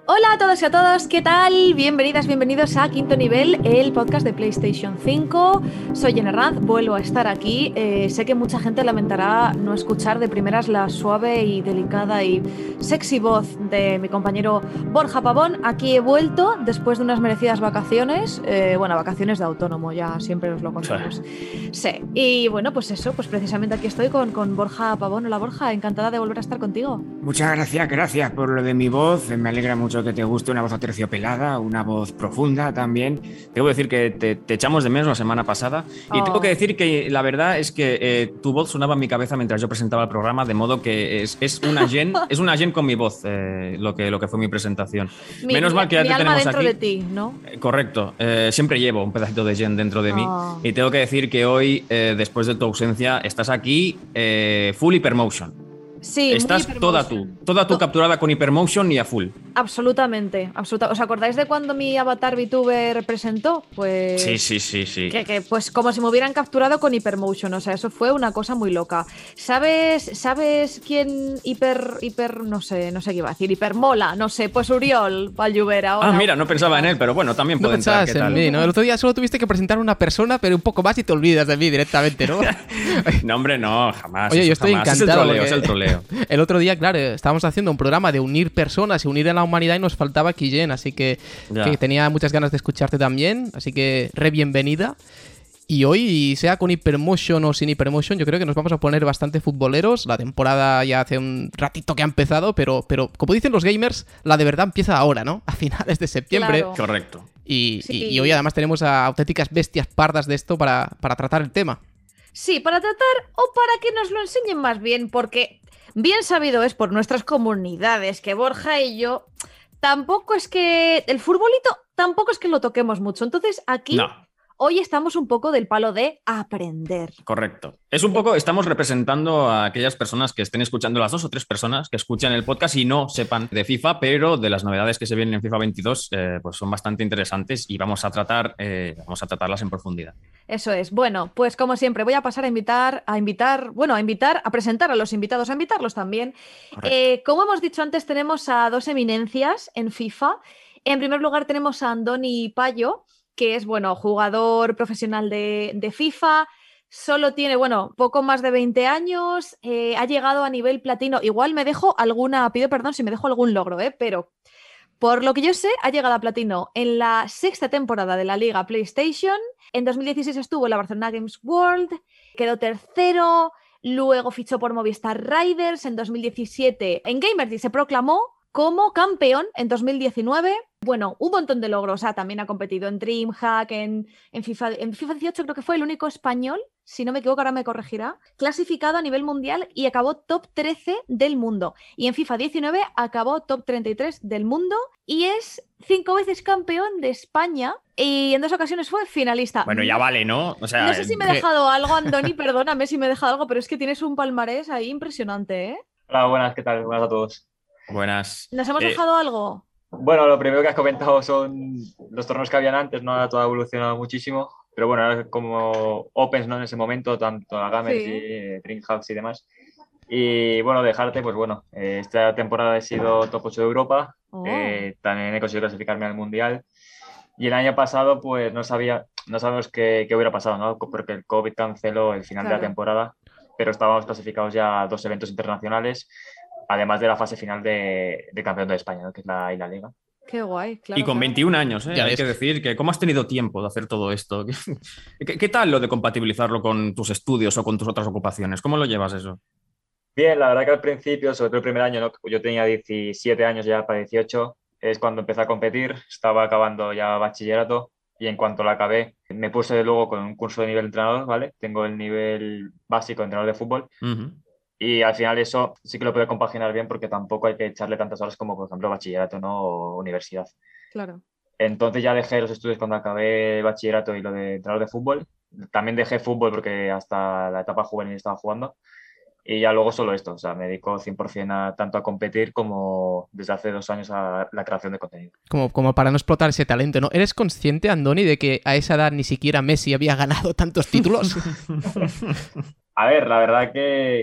Hola a todos y a todas, ¿qué tal? Bienvenidas, bienvenidos a Quinto Nivel, el podcast de PlayStation 5. Soy Jenny Ranz, vuelvo a estar aquí. Sé que mucha gente lamentará no escuchar de primeras la suave y delicada y sexy voz de mi compañero Borja Pavón. Aquí he vuelto después de unas merecidas vacaciones. Vacaciones de autónomo, ya siempre os lo contamos. Sí, y bueno, pues eso, pues precisamente aquí estoy con Borja Pavón. Hola Borja, encantada de volver a estar contigo. Muchas gracias por lo de mi voz. Me alegra mucho que te guste una voz aterciopelada, una voz profunda también. Debo decir que te echamos de menos la semana pasada y tengo que decir que la verdad es que tu voz sonaba en mi cabeza mientras yo presentaba el programa, de modo que es una gen con mi voz lo que fue mi presentación. Menos mal que ya mi te alma tenemos dentro aquí. de ti, ¿no? Correcto. Siempre llevo un pedacito de gen dentro de mí y tengo que decir que hoy, después de tu ausencia, estás aquí full hypermotion. Sí, Estás muy toda tú capturada con Hypermotion y a full. Absolutamente. ¿Os acordáis de cuando mi avatar VTuber presentó? Sí. Pues pues como si me hubieran capturado con Hypermotion, o sea, eso fue una cosa muy loca. ¿Sabes quién no sé qué iba a decir, hipermola? No sé, pues Uriol Valluvera. Ah, mira, no pensaba en él, pero bueno, también puede entrar. ¿Qué tal? En mí, ¿no? El otro día solo tuviste que presentar a una persona, pero un poco más y te olvidas de mí directamente, ¿no? No, hombre, no, jamás. Oye, yo estoy encantado. Es el troleo. El otro día, claro, estábamos haciendo un programa de unir personas y unir a la humanidad y nos faltaba Killen, así que tenía muchas ganas de escucharte también, así que bienvenida. Y hoy, sea con Hypermotion o sin Hypermotion, yo creo que nos vamos a poner bastante futboleros. La temporada ya hace un ratito que ha empezado, pero como dicen los gamers, la de verdad empieza ahora, ¿no? A finales de septiembre. Claro. Correcto. Y hoy además tenemos a auténticas bestias pardas de esto para tratar el tema. Sí, para tratar o para que nos lo enseñen más bien, porque bien sabido es por nuestras comunidades que Borja y yo tampoco es que el futbolito tampoco es que lo toquemos mucho. Entonces aquí hoy estamos un poco del palo de aprender. Correcto. Es un poco, estamos representando a aquellas personas que estén escuchando, las 2 o 3 personas que escuchan el podcast y no sepan de FIFA, pero de las novedades que se vienen en FIFA 22, pues son bastante interesantes y vamos a tratarlas en profundidad. Eso es. Bueno, pues como siempre voy a pasar a presentar a los invitados, a invitarlos también. Como hemos dicho antes, tenemos a 2 eminencias en FIFA. En primer lugar tenemos a Andoni Payo, que es, jugador profesional de FIFA. Solo tiene, poco más de 20 años. Ha llegado a nivel platino. Igual pido perdón si me dejo algún logro, pero por lo que yo sé, ha llegado a platino en la 6ª temporada de la Liga PlayStation. En 2016 estuvo en la Barcelona Games World, quedó tercero, luego fichó por Movistar Riders. En 2017 en Gamergy se proclamó como campeón. En 2019, un montón de logros. También ha competido en DreamHack, en FIFA 18 creo que fue el único español, si no me equivoco, ahora me corregirá, clasificado a nivel mundial y acabó top 13 del mundo. Y en FIFA 19 acabó top 33 del mundo y es 5 veces campeón de España y en 2 ocasiones fue finalista. Bueno, ya vale, ¿no? O sea, no sé si me he dejado algo, Andoni, perdóname si me he dejado algo, pero es que tienes un palmarés ahí impresionante, ¿eh? Hola, buenas, ¿qué tal? Buenas a todos. Buenas. ¿Nos hemos dejado algo? Bueno, lo primero que has comentado son los torneos que habían antes, ¿no? Ahora todo ha evolucionado muchísimo, pero bueno, ahora como Opens, ¿no? En ese momento, tanto a Gamers y DreamHack y demás. Y bueno, dejarte, pues bueno, esta temporada he sido top 8 de Europa, también he conseguido clasificarme al Mundial. Y el año pasado, pues no sabemos qué hubiera pasado, ¿no? Porque el COVID canceló el final de la temporada, pero estábamos clasificados ya a 2 eventos internacionales, además de la fase final de Campeón de España, ¿no? Que es la Liga. Qué guay, claro. Y con 21 años, hay que decir que ¿cómo has tenido tiempo de hacer todo esto? ¿Qué tal lo de compatibilizarlo con tus estudios o con tus otras ocupaciones? ¿Cómo lo llevas eso? Bien, la verdad que al principio, sobre todo el primer año, ¿no? Yo tenía 17 años ya para 18, es cuando empecé a competir, estaba acabando ya bachillerato y en cuanto lo acabé me puse luego con un curso de nivel entrenador, ¿vale? Tengo el nivel básico de entrenador de fútbol. Y al final eso sí que lo puedo compaginar bien porque tampoco hay que echarle tantas horas como, por ejemplo, bachillerato, ¿no? O universidad. Claro. Entonces ya dejé los estudios cuando acabé bachillerato y lo de entrenador de fútbol. También dejé fútbol porque hasta la etapa juvenil estaba jugando. Y ya luego solo esto, o sea, me dedico 100% tanto a competir como desde hace 2 años a la creación de contenido. Como para no explotar ese talento, ¿no? ¿Eres consciente, Andoni, de que a esa edad ni siquiera Messi había ganado tantos títulos? A ver, la verdad que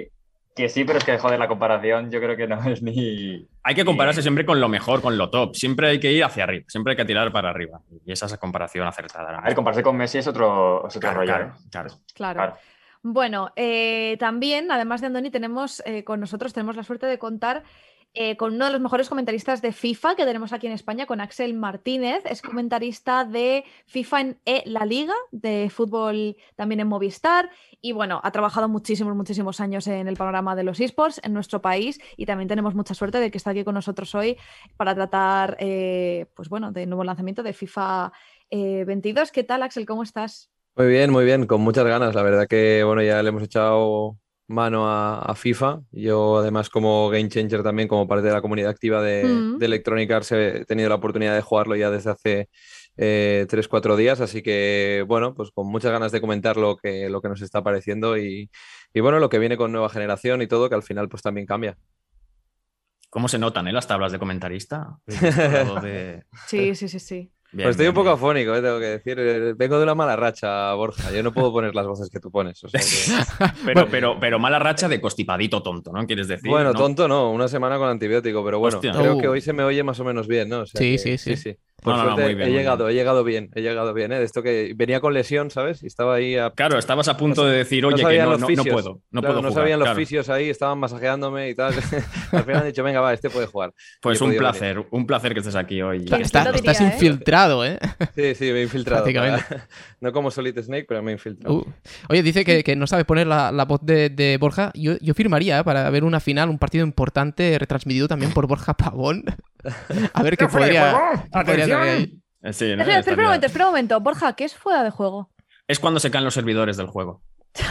Que sí, pero es que, joder, la comparación yo creo que no es ni... Hay que compararse siempre con lo mejor, con lo top. Siempre hay que ir hacia arriba, siempre hay que tirar para arriba. Y esa es la comparación acertada. A ver, compararse con Messi es otro rollo, claro, ¿eh? Claro. Bueno, también, además de Andoni, tenemos con nosotros, tenemos la suerte de contar con uno de los mejores comentaristas de FIFA que tenemos aquí en España, con Axel Martínez. Es comentarista de FIFA en La Liga, de fútbol también en Movistar. Y bueno, ha trabajado muchísimos años en el panorama de los esports en nuestro país. Y también tenemos mucha suerte de que está aquí con nosotros hoy para tratar, pues bueno, del nuevo lanzamiento de FIFA 22. ¿Qué tal, Axel? ¿Cómo estás? Muy bien, con muchas ganas. La verdad que, bueno, ya le hemos echado mano a FIFA. Yo, además, como Game Changer también, como parte de la comunidad activa de Electronic Arts, he tenido la oportunidad de jugarlo ya desde hace 3-4 días. Así que, bueno, pues con muchas ganas de comentar lo que nos está pareciendo y, bueno, lo que viene con nueva generación y todo, que al final pues también cambia. ¿Cómo se notan las tablas de comentarista? De... Sí. Bien, pues estoy un poco afónico, tengo que decir. Vengo de una mala racha, Borja. Yo no puedo poner las voces que tú pones. O sea que... pero mala racha de constipadito tonto, ¿no? ¿Quieres decir? Bueno, ¿no? tonto no, una semana con antibiótico, pero bueno, creo que hoy se me oye más o menos bien, ¿no? O sea sí. Por suerte muy bien, he llegado bien, ¿eh? De esto que venía con lesión, ¿sabes? Y estaba ahí Claro, estabas a punto de decir, oye, que no puedo no jugar. Sabían los fisios ahí, estaban masajeándome y tal. Al final han dicho, venga, va, este puede jugar. Pues un placer que estés aquí hoy. Estás infiltrado, ¿eh? Sí, me he infiltrado. No como Solid Snake, pero me he infiltrado. Oye, dice que no sabe poner la voz de Borja. Yo firmaría para ver una final, un partido importante retransmitido también por Borja Pavón. A ver qué podría... Sí, ¿no? Espera un momento. Borja, ¿qué es fuera de juego? Es cuando se caen los servidores del juego.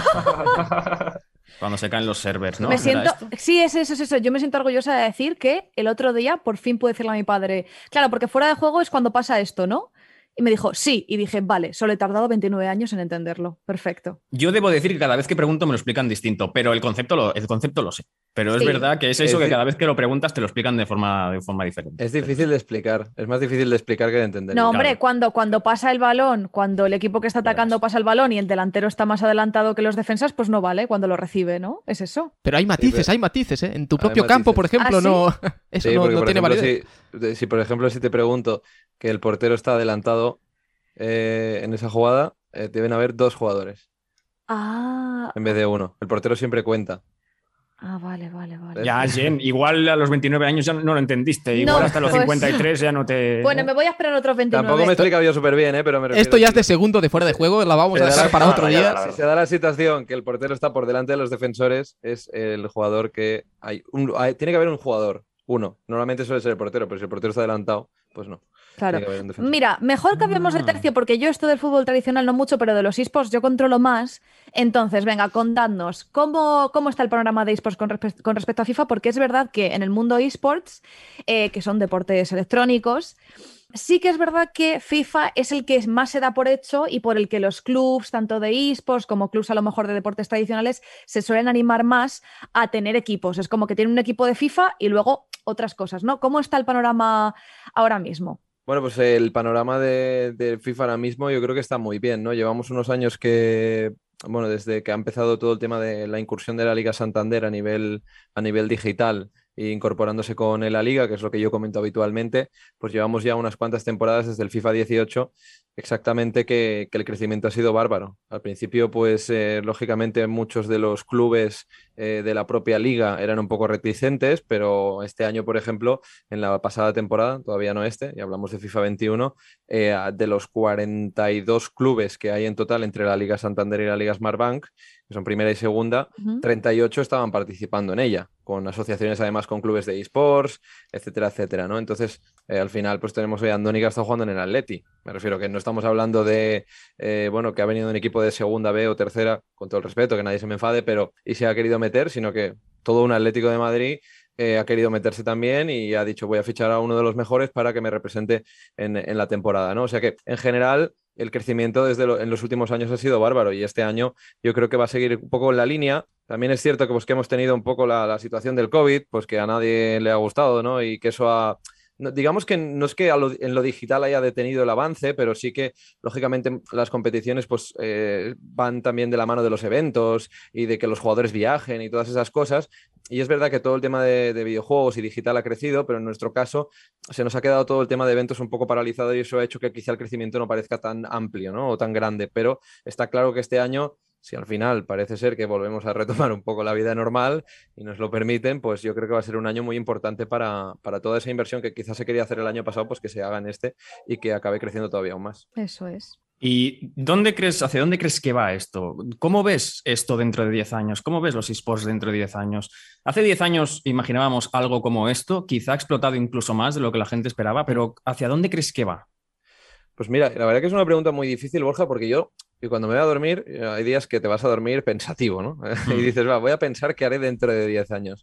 Cuando se caen los servers, ¿no? Sí, es eso. Yo me siento orgullosa de decir que el otro día por fin pude decirle a mi padre, claro, porque fuera de juego es cuando pasa esto, ¿no? Y me dijo, sí. Y dije, vale, solo he tardado 29 años en entenderlo. Perfecto. Yo debo decir que cada vez que pregunto me lo explican distinto, pero el concepto lo sé. Pero es verdad que es eso que cada vez que lo preguntas te lo explican de forma diferente. Es difícil de explicar. Es más difícil de explicar que de entender. No, hombre, cuando pasa el balón, cuando el equipo que está atacando pasa el balón y el delantero está más adelantado que los defensas, pues no vale cuando lo recibe, ¿no? Es eso. Pero hay matices, ¿eh? En tu propio campo, por ejemplo, no... Eso no tiene validez. Si, por ejemplo, si te pregunto que el portero está adelantado en esa jugada, deben haber 2 jugadores. En vez de 1. El portero siempre cuenta. Vale. Ya, Jen, igual a los 29 años ya no lo entendiste. Igual hasta los 53 ya no te... Bueno, me voy a esperar otros 29. Tampoco me he explicado yo súper bien, pero me refiero... Esto ya es de segundo de fuera de juego, la vamos a dejar para otro día. Si se da la situación que el portero está por delante de los defensores, es el jugador que... tiene que haber un jugador, uno. Normalmente suele ser el portero, pero si el portero está adelantado, pues no. Claro. Mira, mejor cambiemos de tercio porque yo esto del fútbol tradicional no mucho, pero de los esports yo controlo más. Entonces, venga, contadnos, ¿cómo está el panorama de esports con respecto a FIFA? Porque es verdad que en el mundo esports, que son deportes electrónicos, sí que es verdad que FIFA es el que más se da por hecho y por el que los clubs, tanto de esports como clubs a lo mejor de deportes tradicionales, se suelen animar más a tener equipos. Es como que tienen un equipo de FIFA y luego otras cosas, ¿no? ¿Cómo está el panorama ahora mismo? Bueno, pues el panorama de FIFA ahora mismo yo creo que está muy bien, ¿no? Llevamos unos años que, bueno, desde que ha empezado todo el tema de la incursión de la Liga Santander a nivel digital e incorporándose con la Liga, que es lo que yo comento habitualmente, pues llevamos ya unas cuantas temporadas desde el FIFA 18 exactamente que el crecimiento ha sido bárbaro. Al principio, pues lógicamente muchos de los clubes de la propia liga eran un poco reticentes, pero este año, por ejemplo, en la pasada temporada, todavía no y hablamos de FIFA 21, de los 42 clubes que hay en total entre la Liga Santander y la Liga Smartbank, que son primera y segunda, 38 estaban participando en ella, con asociaciones además con clubes de eSports, etcétera, ¿no? Entonces, al final, pues tenemos hoy a Andoni que está jugando en el Atleti. Me refiero que no estamos hablando de, que ha venido un equipo de segunda B o tercera, con todo el respeto, que nadie se me enfade, y se ha querido meter, sino que todo un Atlético de Madrid ha querido meterse también y ha dicho, voy a fichar a uno de los mejores para que me represente en la temporada, ¿no? O sea que, en general, el crecimiento en los últimos años ha sido bárbaro y este año yo creo que va a seguir un poco en la línea. También es cierto que hemos tenido un poco la situación del COVID, pues que a nadie le ha gustado, ¿no? Y que eso ha digamos que no es que en lo digital haya detenido el avance, pero sí que, lógicamente, las competiciones pues, van también de la mano de los eventos y de que los jugadores viajen y todas esas cosas. Y es verdad que todo el tema de videojuegos y digital ha crecido, pero en nuestro caso se nos ha quedado todo el tema de eventos un poco paralizado y eso ha hecho que quizá el crecimiento no parezca tan amplio, ¿no? O tan grande. Pero está claro que este año, si al final parece ser que volvemos a retomar un poco la vida normal y nos lo permiten, pues yo creo que va a ser un año muy importante para toda esa inversión que quizás se quería hacer el año pasado, pues que se haga en este y que acabe creciendo todavía aún más. Eso es. ¿Y hacia dónde crees que va esto? ¿Cómo ves esto dentro de 10 años? ¿Cómo ves los esports dentro de 10 años? Hace 10 años imaginábamos algo como esto, quizá ha explotado incluso más de lo que la gente esperaba, pero ¿hacia dónde crees que va? Pues mira, la verdad que es una pregunta muy difícil, Borja, porque y cuando me voy a dormir, hay días que te vas a dormir pensativo, ¿no? Y dices, voy a pensar qué haré dentro de 10 años.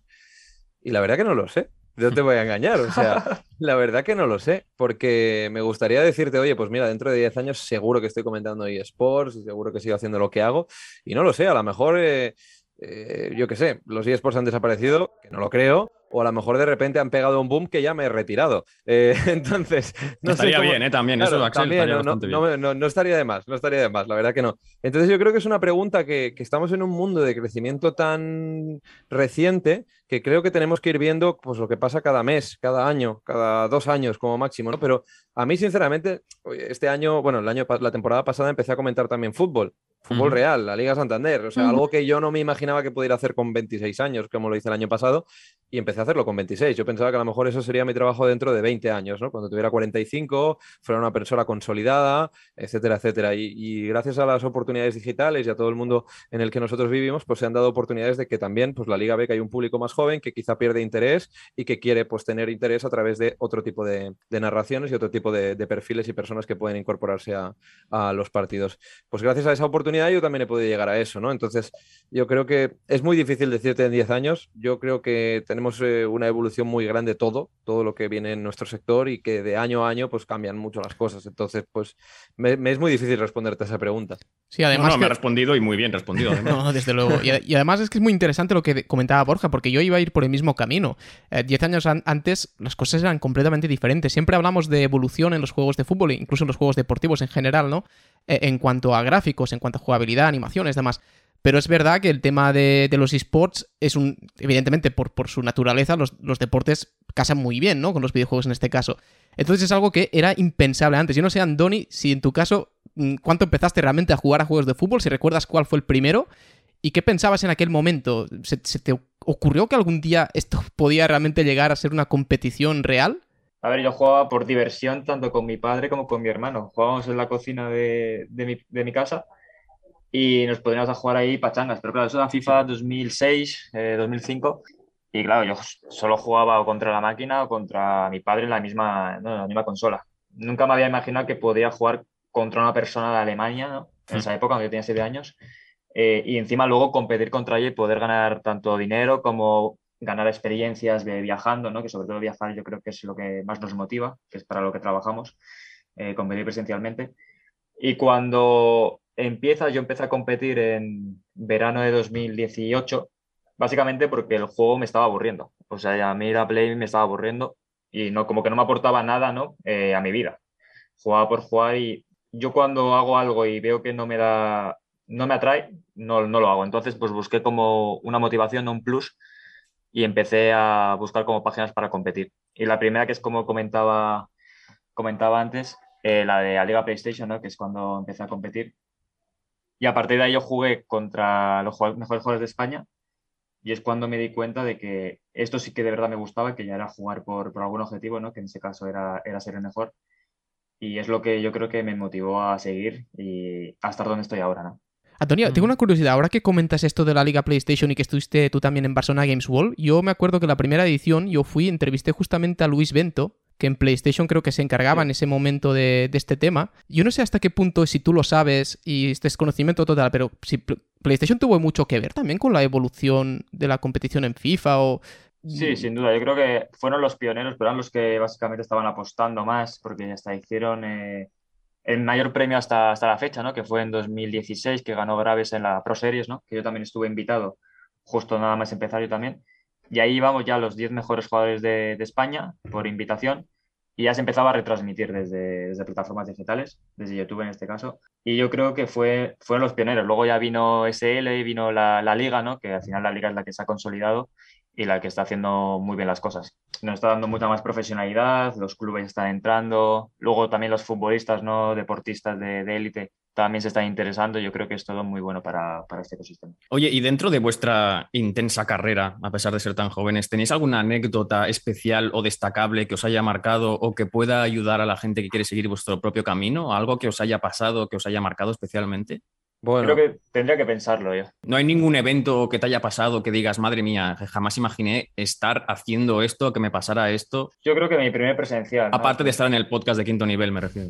Y la verdad que no lo sé. No te voy a engañar, o sea, la verdad que no lo sé, porque me gustaría decirte, oye, pues mira, dentro de 10 años seguro que estoy comentando eSports y seguro que sigo haciendo lo que hago, y no lo sé, a lo mejor, yo qué sé, los eSports han desaparecido, que no lo creo, o a lo mejor de repente han pegado un boom que ya me he retirado. Entonces, no sé estaría cómo... bien, también, Claro, eso, Axel, también, estaría bastante bien. no estaría de más, no estaría de más, la verdad que no. Entonces yo creo que es una pregunta que estamos en un mundo de crecimiento tan reciente que creo que tenemos que ir viendo pues, lo que pasa cada mes, cada año, cada 2 años como máximo, ¿no? Pero a mí, sinceramente, este año, bueno, la temporada pasada empecé a comentar también fútbol real, la Liga Santander, o sea, algo que yo no me imaginaba que pudiera hacer con 26 años, como lo hice el año pasado, y empecé a hacerlo con 26. Yo pensaba que a lo mejor eso sería mi trabajo dentro de 20 años, ¿no? Cuando tuviera 45, fuera una persona consolidada, etcétera, etcétera. Y gracias a las oportunidades digitales y a todo el mundo en el que nosotros vivimos, pues se han dado oportunidades de que también pues, la Liga ve que hay un público más joven que quizá pierde interés y que quiere pues, tener interés a través de otro tipo de narraciones y otro tipo de perfiles y personas que pueden incorporarse a los partidos. Pues gracias a esa oportunidad yo también he podido llegar a eso, ¿no? Entonces yo creo que es muy difícil decirte en 10 años. Yo creo que tenemos una evolución muy grande todo lo que viene en nuestro sector y que de año a año pues cambian mucho las cosas. Entonces pues me es muy difícil responderte a esa pregunta. Sí, además me ha respondido y muy bien respondido. No, desde luego. Y además es que es muy interesante lo que comentaba Borja, porque yo iba a ir por el mismo camino. 10 años antes las cosas eran completamente diferentes. Siempre hablamos de evolución en los juegos de fútbol, incluso en los juegos deportivos en general, ¿no? En cuanto a gráficos, en cuanto a jugabilidad, animaciones, demás. Pero es verdad que el tema de los esports es evidentemente, por su naturaleza, los deportes casan muy bien, ¿no? Con los videojuegos en este caso. Entonces es algo que era impensable antes. Yo no sé, Andoni, si en tu caso, ¿cuánto empezaste realmente a jugar a juegos de fútbol? Si recuerdas cuál fue el primero y qué pensabas en aquel momento. ¿Se te ocurrió que algún día esto podía realmente llegar a ser una competición real? A ver, yo jugaba por diversión tanto con mi padre como con mi hermano. Jugábamos en la cocina de mi casa y nos poníamos a jugar ahí pachangas. Pero claro, eso era FIFA 2006, 2005. Y claro, yo solo jugaba o contra la máquina o contra mi padre en la misma consola. Nunca me había imaginado que podía jugar contra una persona de Alemania, ¿no? En esa época, cuando yo tenía 7 años. Y encima luego competir contra ella y poder ganar tanto dinero como ganar experiencias de viajando, ¿no? Que sobre todo viajar yo creo que es lo que más nos motiva, que es para lo que trabajamos, competir presencialmente. Y cuando yo empecé a competir en verano de 2018, básicamente porque el juego me estaba aburriendo. O sea, a mí la Play me estaba aburriendo y no, como que no me aportaba nada, ¿no? A mi vida. Jugaba por jugar y yo cuando hago algo y veo que no me atrae, no lo hago. Entonces, pues busqué como una motivación, un plus, y empecé a buscar como páginas para competir. Y la primera, que es como comentaba antes, la de la Liga PlayStation, ¿no? Que es cuando empecé a competir. Y a partir de ahí yo jugué contra los mejores jugadores de España y es cuando me di cuenta de que esto sí que de verdad me gustaba, que ya era jugar por algún objetivo, ¿no? Que en ese caso era ser el mejor. Y es lo que yo creo que me motivó a seguir y a estar donde estoy ahora, ¿no? Antonio, tengo una curiosidad. Ahora que comentas esto de la Liga PlayStation y que estuviste tú también en Barcelona Games World, yo me acuerdo que la primera edición yo entrevisté justamente a Luis Bento, que en PlayStation creo que se encargaba en ese momento de este tema. Yo no sé hasta qué punto, si tú lo sabes y este es conocimiento total, pero si PlayStation tuvo mucho que ver también con la evolución de la competición en FIFA o... Sí, sin duda. Yo creo que fueron los pioneros, pero eran los que básicamente estaban apostando más porque hasta hicieron el mayor premio hasta la fecha, ¿no? Que fue en 2016, que ganó Graves en la Pro Series, ¿no? Que yo también estuve invitado justo nada más empezar yo también. Y ahí íbamos ya los 10 mejores jugadores de España por invitación y ya se empezaba a retransmitir desde plataformas digitales, desde YouTube en este caso. Y yo creo que fueron los pioneros. Luego ya vino SL, vino la Liga, ¿no? Que al final la Liga es la que se ha consolidado y la que está haciendo muy bien las cosas. Nos está dando mucha más profesionalidad, los clubes están entrando, luego también los futbolistas, ¿no? Deportistas de élite también se están interesando. Yo creo que es todo muy bueno para este ecosistema. Oye, y dentro de vuestra intensa carrera, a pesar de ser tan jóvenes, ¿tenéis alguna anécdota especial o destacable que os haya marcado o que pueda ayudar a la gente que quiere seguir vuestro propio camino? ¿Algo que os haya pasado, que os haya marcado especialmente? Creo Bueno, que tendría que pensarlo yo. ¿No hay ningún evento que te haya pasado que digas, madre mía, jamás imaginé estar haciendo esto, que me pasara esto? Yo creo que mi primer presencial, ¿no? Aparte de estar en el podcast de Quinto Nivel, me refiero.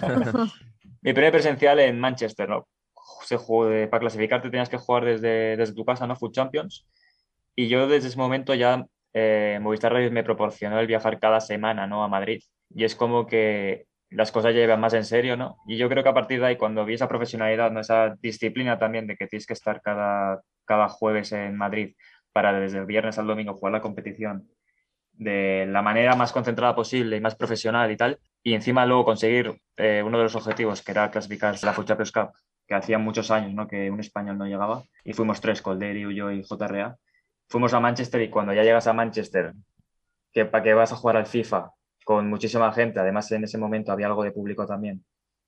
Mi primer presencial en Manchester, ¿no? Para clasificarte tenías que jugar desde tu casa, ¿no? Food Champions. Y yo desde ese momento ya Movistar Rail me proporcionó el viajar cada semana, ¿no? A Madrid. Y es como que las cosas ya llevan más en serio, ¿no? Y yo creo que a partir de ahí, cuando vi esa profesionalidad, ¿no? Esa disciplina también de que tienes que estar cada jueves en Madrid para desde el viernes al domingo jugar la competición de la manera más concentrada posible y más profesional y tal. Y encima luego conseguir uno de los objetivos, que era clasificar la Food Champions Cup, que hacía muchos años, ¿no? Que un español no llegaba. Y fuimos tres, Colderi, yo y JRA. Fuimos a Manchester y cuando ya llegas a Manchester, que para que vas a jugar al FIFA con muchísima gente, además en ese momento había algo de público también,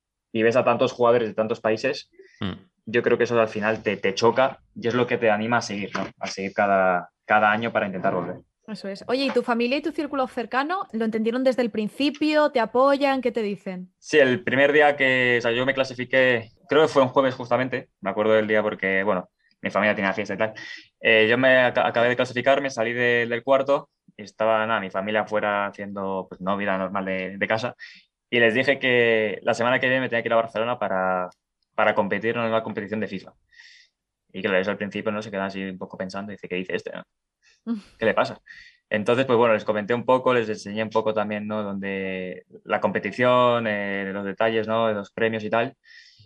y ves a tantos jugadores de tantos países, yo creo que eso al final te choca y es lo que te anima a seguir, ¿no? A seguir cada año para intentar volver. Eso es. Oye, ¿y tu familia y tu círculo cercano lo entendieron desde el principio? ¿Te apoyan? ¿Qué te dicen? Sí, el primer día que, o sea, yo me clasifiqué, creo que fue un jueves justamente, me acuerdo del día porque, bueno, mi familia tenía fiesta y tal. Yo acabé de clasificarme, salí del cuarto y estaba, nada, mi familia afuera haciendo, pues, no, vida normal de casa. Y les dije que la semana que viene me tenía que ir a Barcelona para competir en una competición de FIFA. Y que eso al principio no se quedan así un poco pensando, dice, ¿qué dice este, no? ¿Qué le pasa? Entonces, pues bueno, les comenté un poco, les enseñé un poco también, ¿no? Donde la competición, los detalles, ¿no? De los premios y tal.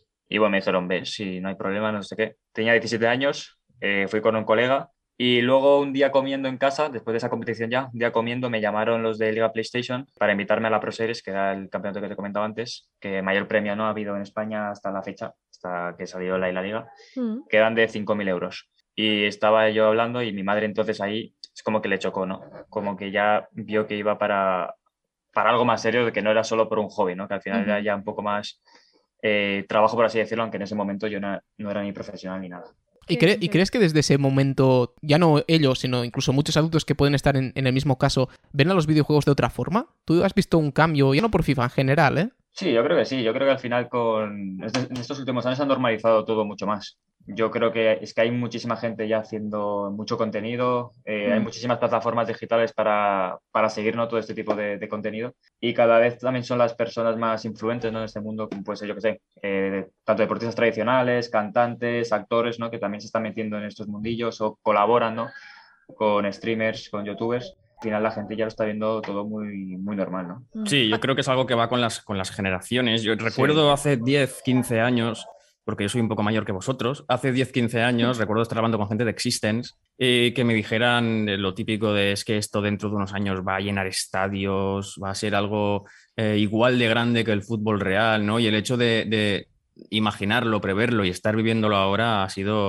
Y bueno, me dijeron, ves, si no hay problema, no sé qué. Tenía 17 años, fui con un colega y luego un día comiendo en casa, después de esa competición ya, un día comiendo, me llamaron los de Liga PlayStation para invitarme a la Pro Series, que era el campeonato que te comentaba antes, que mayor premio no ha habido en España hasta la fecha, hasta que salió la Liga, que eran de 5.000 euros. Y estaba yo hablando y mi madre entonces ahí es como que le chocó, ¿no? Como que ya vio que iba para algo más serio, de que no era solo por un hobby, ¿no? Que al final era ya un poco más trabajo, por así decirlo, aunque en ese momento yo no era ni profesional ni nada. ¿Y crees que desde ese momento, ya no ellos, sino incluso muchos adultos que pueden estar en el mismo caso, ven a los videojuegos de otra forma? ¿Tú has visto un cambio, ya no por FIFA en general, eh? Sí, yo creo que sí. Yo creo que al final en estos últimos años se ha normalizado todo mucho más. Yo creo que es que hay muchísima gente ya haciendo mucho contenido, hay muchísimas plataformas digitales para seguir, ¿no? Todo este tipo de contenido y cada vez también son las personas más influentes, ¿no? En este mundo, como puede ser, yo que sé, tanto deportistas tradicionales, cantantes, actores, ¿no? Que también se están metiendo en estos mundillos o colaboran, ¿no? Con streamers, con youtubers. Al final la gente ya lo está viendo todo muy, muy normal, ¿no? Sí, yo creo que es algo que va con las generaciones. Yo recuerdo hace 10, 15 años, porque yo soy un poco mayor que vosotros, hace 10, 15 años recuerdo estar hablando con gente de Existence que me dijeran lo típico de es que esto dentro de unos años va a llenar estadios, va a ser algo igual de grande que el fútbol real, ¿no? Y el hecho de imaginarlo, preverlo y estar viviéndolo ahora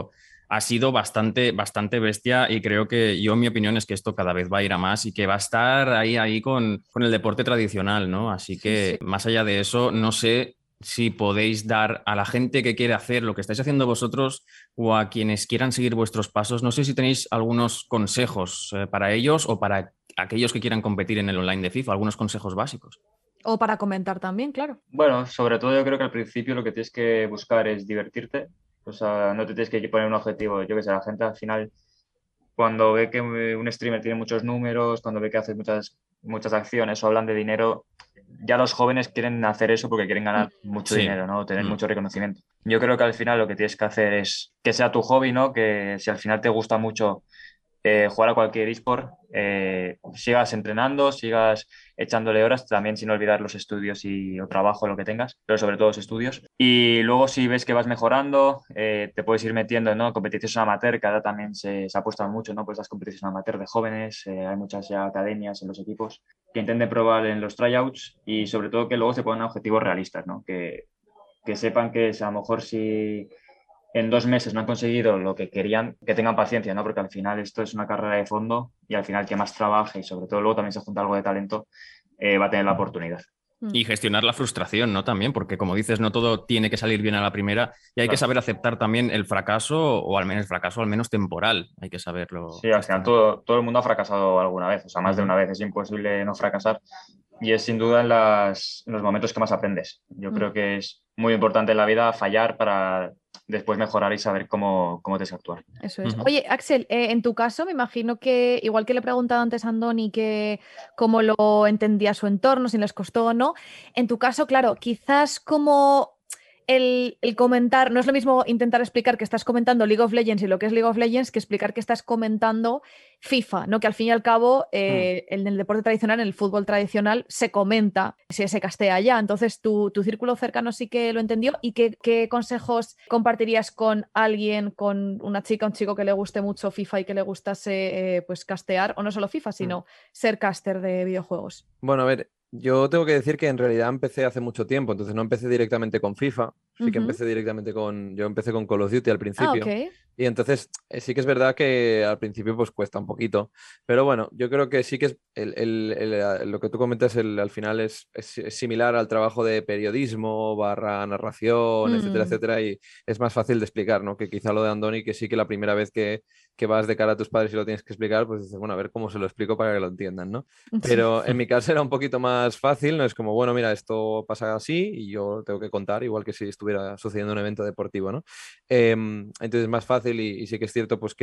ha sido bastante, bastante bestia y creo que yo, mi opinión es que esto cada vez va a ir a más y que va a estar ahí con el deporte tradicional, ¿no? Así que Sí. más allá de eso, no sé si podéis dar a la gente que quiere hacer lo que estáis haciendo vosotros o a quienes quieran seguir vuestros pasos, no sé si tenéis algunos consejos para ellos o para aquellos que quieran competir en el online de FIFA, algunos consejos básicos. O para comentar también, claro. Bueno, sobre todo yo creo que al principio lo que tienes que buscar es divertirte. O sea, no te tienes que poner un objetivo. Yo que sé, la gente al final, cuando ve que un streamer tiene muchos números, cuando ve que hace muchas acciones o hablan de dinero, ya los jóvenes quieren hacer eso porque quieren ganar mucho dinero, ¿no? Tener mucho reconocimiento. Yo creo que al final lo que tienes que hacer es que sea tu hobby, ¿no? Que si al final te gusta mucho jugar a cualquier eSport, sigas entrenando, sigas echándole horas, también sin olvidar los estudios o trabajo, lo que tengas, pero sobre todo los estudios. Y luego si ves que vas mejorando, te puedes ir metiendo, ¿no? Competiciones amateur, que ahora también se apuesta mucho, ¿no? Pues las competiciones amateur de jóvenes, hay muchas ya academias en los equipos que intenten probar en los tryouts y sobre todo que luego se pongan objetivos realistas, ¿no? Que sepan que a lo mejor si en 2 meses no han conseguido lo que querían, que tengan paciencia, ¿no? Porque al final esto es una carrera de fondo y al final que más trabaje y sobre todo luego también se junta algo de talento, va a tener la oportunidad. Y gestionar la frustración, ¿no? También, porque como dices, no todo tiene que salir bien a la primera y hay que saber aceptar también el fracaso o al menos el fracaso al menos temporal. Hay que saberlo. Sí, al final todo el mundo ha fracasado alguna vez, o sea, más de una vez. Es imposible no fracasar y es sin duda en los momentos que más aprendes. Yo creo que es muy importante en la vida fallar para después mejorar y saber cómo desactuar. Eso es. Oye, Axel, en tu caso me imagino que, igual que le he preguntado antes a Andoni que cómo lo entendía su entorno, si les costó o no, en tu caso, claro, quizás como el comentar, no es lo mismo intentar explicar que estás comentando League of Legends y lo que es League of Legends que explicar que estás comentando FIFA, ¿no? Que al fin y al cabo en el deporte tradicional, en el fútbol tradicional, se comenta, se castea ya. Entonces tu círculo cercano sí que lo entendió. ¿Y qué consejos compartirías con alguien, con una chica, un chico que le guste mucho FIFA y que le gustase pues castear, o no solo FIFA, sino ser caster de videojuegos? Bueno, a ver, yo tengo que decir que en realidad empecé hace mucho tiempo, entonces no empecé directamente con FIFA, sí que empecé directamente yo empecé con Call of Duty al principio. Ok. Y entonces sí que es verdad que al principio pues cuesta un poquito, pero bueno, yo creo que sí que es lo que tú comentas al final es similar al trabajo de periodismo barra narración, etcétera, etcétera, y es más fácil de explicar, ¿no? Que quizá lo de Andoni, que sí que la primera vez que vas de cara a tus padres y lo tienes que explicar, pues dices, bueno, a ver cómo se lo explico para que lo entiendan, ¿no? Pero en mi caso era un poquito más fácil, no es como, bueno, mira, esto pasa así y yo tengo que contar, igual que si estuviera sucediendo un evento deportivo, ¿no? Entonces es más fácil y sí que es cierto pues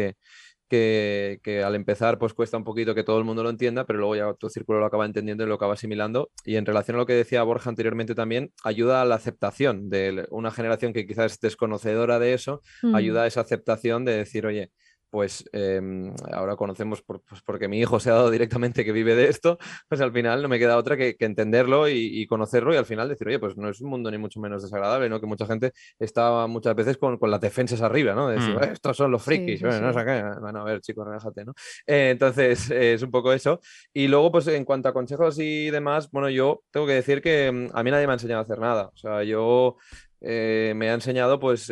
que al empezar pues cuesta un poquito que todo el mundo lo entienda, pero luego ya tu círculo lo acaba entendiendo y lo acaba asimilando. Y en relación a lo que decía Borja anteriormente también, ayuda a la aceptación de una generación que quizás es desconocedora de eso, ayuda a esa aceptación de decir, oye, pues ahora conocemos pues porque mi hijo se ha dado directamente que vive de esto, pues al final no me queda otra que entenderlo y conocerlo y al final decir, oye, pues no es un mundo ni mucho menos desagradable, ¿no? Que mucha gente está muchas veces con las defensas arriba, ¿no? De decir, estos son los frikis, Sí, bueno, no sé qué. Bueno, a ver, chicos, relájate, ¿no? Entonces, es un poco eso. Y luego, pues en cuanto a consejos y demás, bueno, yo tengo que decir que a mí nadie me ha enseñado a hacer nada. O sea, yo me ha enseñado pues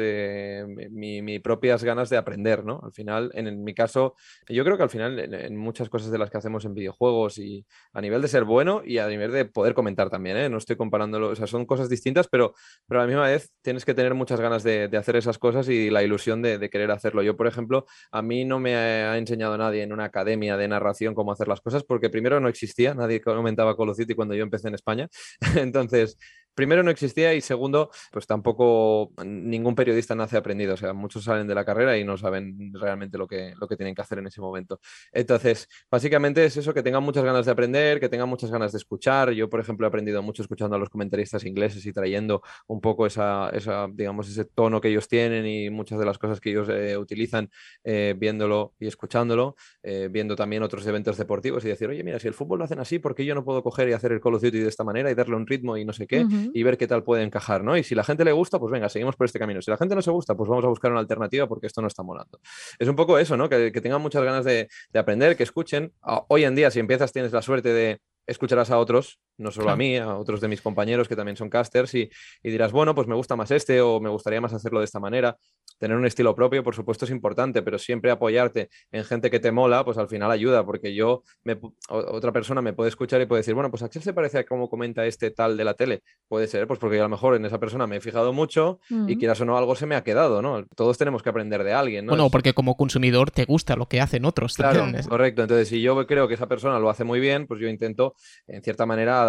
mis propias ganas de aprender, ¿no? Al final, en mi caso, yo creo que al final en muchas cosas de las que hacemos en videojuegos y a nivel de ser bueno y a nivel de poder comentar también, ¿eh? No estoy comparándolo, o sea, son cosas distintas, pero a la misma vez tienes que tener muchas ganas de hacer esas cosas y la ilusión de querer hacerlo. Yo, por ejemplo, a mí no me ha enseñado nadie en una academia de narración cómo hacer las cosas, porque primero no existía, nadie comentaba Call of Duty cuando yo empecé en España, entonces primero no existía y segundo, pues tampoco ningún periodista nace aprendido. O sea, muchos salen de la carrera y no saben realmente lo que tienen que hacer en ese momento. Entonces, básicamente es eso, que tengan muchas ganas de aprender, que tengan muchas ganas de escuchar. Yo, por ejemplo, he aprendido mucho escuchando a los comentaristas ingleses y trayendo un poco digamos, ese tono que ellos tienen y muchas de las cosas que ellos utilizan, viéndolo y escuchándolo, viendo también otros eventos deportivos y decir, oye, mira, si el fútbol lo hacen así, ¿por qué yo no puedo coger y hacer el Call of Duty de esta manera y darle un ritmo y no sé qué? Y ver qué tal puede encajar, ¿no? Y si la gente le gusta, pues venga, seguimos por este camino. Si la gente no se gusta, pues vamos a buscar una alternativa porque esto no está molando. Es un poco eso, ¿no? Que tengan muchas ganas de aprender, que escuchen. Hoy en día, si empiezas, tienes la suerte de escucharás a otros, no solo a mí, a otros de mis compañeros que también son casters y dirás, bueno, pues me gusta más este o me gustaría más hacerlo de esta manera. Tener un estilo propio, por supuesto, es importante, pero siempre apoyarte en gente que te mola, pues al final ayuda, porque otra persona me puede escuchar y puede decir, bueno, pues Axel se parece a cómo comenta este tal de la tele. Puede ser, pues porque a lo mejor en esa persona me he fijado mucho y quieras o no, algo se me ha quedado, ¿no? Todos tenemos que aprender de alguien, ¿no? Bueno, porque como consumidor te gusta lo que hacen otros. Claro, también. correcto. Entonces, si yo creo que esa persona lo hace muy bien, pues yo intento, en cierta manera,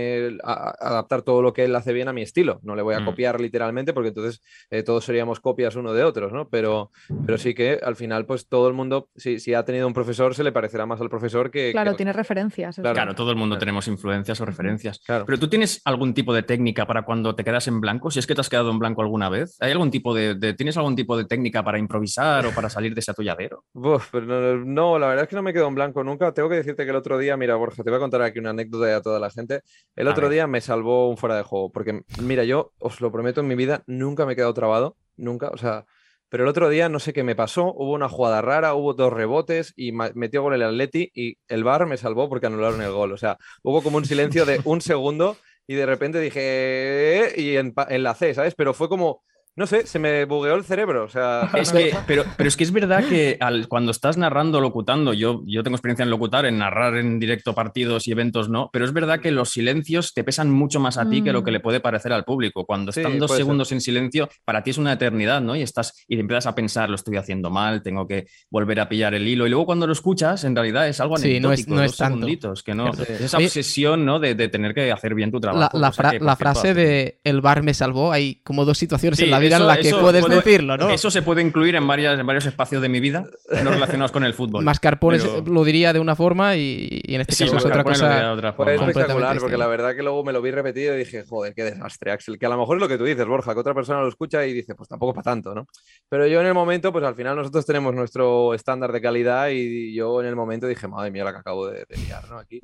adaptar todo lo que él hace bien a mi estilo. No le voy a copiar literalmente, porque entonces todos seríamos copias uno de otros, ¿no? Pero sí que al final, pues todo el mundo, si ha tenido un profesor, se le parecerá más al profesor que... Claro, tiene referencias. Claro, todo el mundo tenemos influencias o referencias. Claro. Pero ¿tú tienes algún tipo de técnica para cuando te quedas en blanco? Si es que te has quedado en blanco alguna vez, ¿hay algún tipo ¿tienes algún tipo de técnica para improvisar o para salir de ese atolladero? Uf, pero no, la verdad es que no me quedo en blanco nunca. Tengo que decirte que el otro día, mira, Borja, te voy a contar aquí una anécdota a toda la gente. El otro día me salvó un fuera de juego, porque mira, yo os lo prometo, en mi vida nunca me he quedado trabado, nunca, o sea, pero el otro día no sé qué me pasó, hubo una jugada rara, hubo 2 rebotes y metió gol el Atleti y el VAR me salvó porque anularon el gol. O sea, hubo como un silencio de un segundo y de repente dije y enlacé, ¿sabes? Pero fue como... No sé, se me bugueó el cerebro. O sea, pero es que es verdad que cuando estás narrando, locutando, yo tengo experiencia en locutar, en narrar en directo partidos y eventos no, pero es verdad que los silencios te pesan mucho más a ti que lo que le puede parecer al público. Cuando están 2 segundos en silencio, para ti es una eternidad, ¿no? Y te empiezas a pensar, lo estoy haciendo mal, tengo que volver a pillar el hilo. Y luego cuando lo escuchas, en realidad es algo anecdótico, no es 2 segunditos, que no. Sí. Es esa obsesión, ¿no? De tener que hacer bien tu trabajo. La frase de el VAR me salvó, hay como 2 situaciones en la vida en la que puedes decirlo, ¿no? Eso se puede incluir en varios espacios de mi vida no relacionados con el fútbol. Mascarpone lo diría de una forma y en este caso es otra cosa. Fue espectacular, porque la verdad que luego me lo vi repetido y dije, joder, qué desastre, Axel. Que a lo mejor es lo que tú dices, Borja, que otra persona lo escucha y dice, pues tampoco para tanto, ¿no? Pero yo en el momento, pues al final nosotros tenemos nuestro estándar de calidad y yo en el momento dije, madre mía, la que acabo de liar, ¿no? Aquí.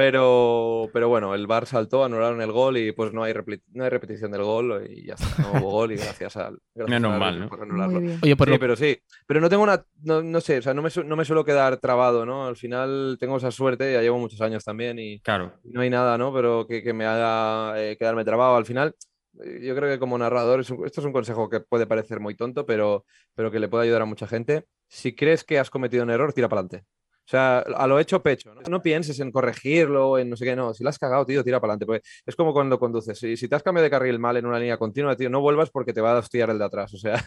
Pero bueno, el VAR saltó, anularon el gol y pues no hay repetición del gol y ya está, no hubo gol y gracias al... Menos mal, ¿no? Oye, pero no tengo no sé, o sea, no me suelo quedar trabado, ¿no? Al final tengo esa suerte, ya llevo muchos años también y claro, no hay nada, ¿no? Pero que me haga quedarme trabado. Al final, yo creo que como narrador, esto es un consejo que puede parecer muy tonto, pero que le puede ayudar a mucha gente. Si crees que has cometido un error, tira para adelante. O sea, a lo hecho pecho, ¿no? No pienses en corregirlo, en no sé qué, no. Si la has cagado, tío, tira para adelante. Pues es como cuando conduces. Si te has cambiado de carril mal en una línea continua, tío, no vuelvas porque te va a hostiar el de atrás. O sea,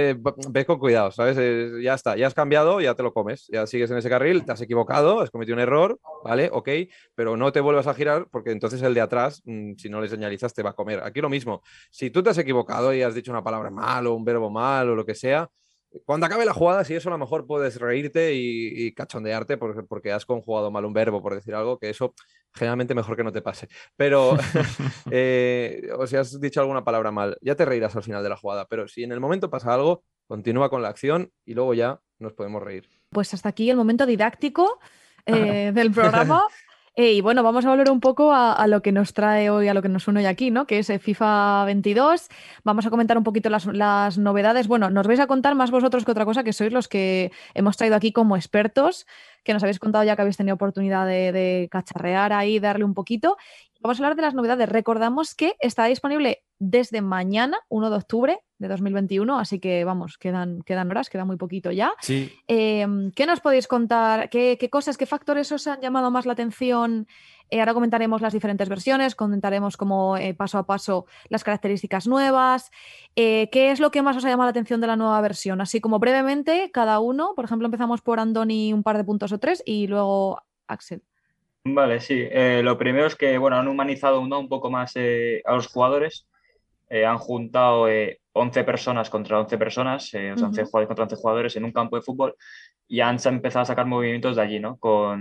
ve con cuidado, ¿sabes? Ya está, ya has cambiado, ya te lo comes. Ya sigues en ese carril, te has equivocado, has cometido un error, ¿vale? Ok, pero no te vuelvas a girar porque entonces el de atrás, si no le señalizas, te va a comer. Aquí lo mismo. Si tú te has equivocado y has dicho una palabra mal o un verbo mal o lo que sea, cuando acabe la jugada, si eso a lo mejor puedes reírte y cachondearte porque has conjugado mal un verbo, por decir algo, que eso generalmente mejor que no te pase. Pero, o si has dicho alguna palabra mal, ya te reirás al final de la jugada. Pero si en el momento pasa algo, continúa con la acción y luego ya nos podemos reír. Pues hasta aquí el momento didáctico del programa. Y bueno, vamos a volver un poco a lo que nos trae hoy, a lo que nos une hoy aquí, ¿no? Que es FIFA 22. Vamos a comentar un poquito las novedades. Bueno, nos vais a contar más vosotros que otra cosa, que sois los que hemos traído aquí como expertos, que nos habéis contado ya que habéis tenido oportunidad de cacharrear ahí, darle un poquito. Vamos a hablar de las novedades. Recordamos que está disponible desde mañana, 1 de octubre de 2021, así que vamos, quedan horas, queda muy poquito ya. Sí. ¿Qué nos podéis contar? ¿Qué cosas, qué factores os han llamado más la atención? Ahora comentaremos las diferentes versiones, comentaremos como paso a paso las características nuevas. ¿Qué es lo que más os ha llamado la atención de la nueva versión? Así como brevemente, cada uno. Por ejemplo, empezamos por Andoni, un par de puntos o 3 y luego Axel. Vale, sí. Lo primero es que, bueno, han humanizado un poco más a los jugadores. Han juntado 11 personas contra 11 personas, o sea, 11 jugadores contra 11 jugadores en un campo de fútbol y han empezado a sacar movimientos de allí, ¿no?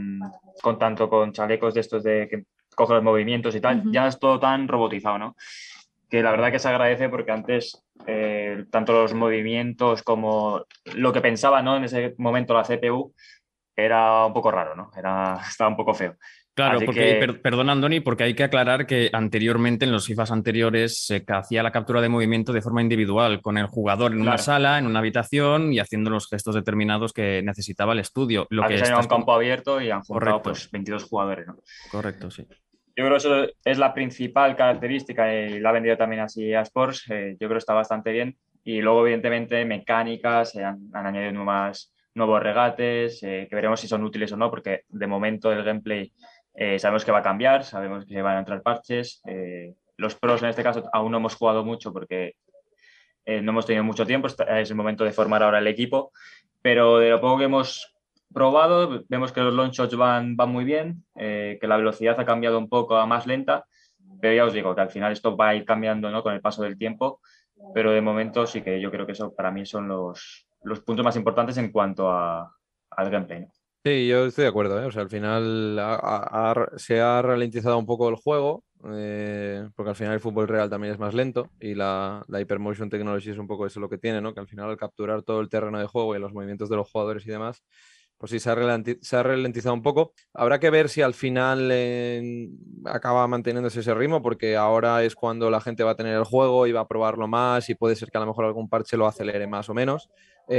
Tanto con chalecos de estos de que cogen los movimientos y tal. Ya es todo tan robotizado, ¿no? Que la verdad que se agradece porque antes tanto los movimientos como lo que pensaba, ¿no? En ese momento la CPU era un poco raro, ¿no? Estaba un poco feo. Claro, porque, perdón, Andoni, porque hay que aclarar que anteriormente, en los FIFAs anteriores, se hacía la captura de movimiento de forma individual, con el jugador en una sala, en una habitación y haciendo los gestos determinados que necesitaba el estudio. Aquí se ha un campo abierto y han juntado pues, 22 jugadores, ¿no? Correcto, sí. Yo creo que eso es la principal característica y la ha vendido también así a Sports. Yo creo que está bastante bien. Y luego, evidentemente, mecánicas, han añadido nuevos regates, que veremos si son útiles o no, porque de momento el gameplay sabemos que va a cambiar, sabemos que van a entrar parches. Los pros en este caso aún no hemos jugado mucho porque no hemos tenido mucho tiempo, es el momento de formar ahora el equipo, pero de lo poco que hemos probado vemos que los long shots van muy bien, que la velocidad ha cambiado un poco a más lenta, pero ya os digo que al final esto va a ir cambiando, ¿no? Con el paso del tiempo pero de momento sí que yo creo que eso para mí son los puntos más importantes en cuanto al gameplay, ¿no? Sí, yo estoy de acuerdo, ¿eh? O sea, al final se ha ralentizado un poco el juego, porque al final el fútbol real también es más lento y la Hypermotion Technology es un poco eso lo que tiene, ¿no? Que al final al capturar todo el terreno de juego y los movimientos de los jugadores y demás, pues sí, se ha ralentizado un poco. Habrá que ver si al final acaba manteniéndose ese ritmo, porque ahora es cuando la gente va a tener el juego y va a probarlo más y puede ser que a lo mejor algún parche lo acelere más o menos.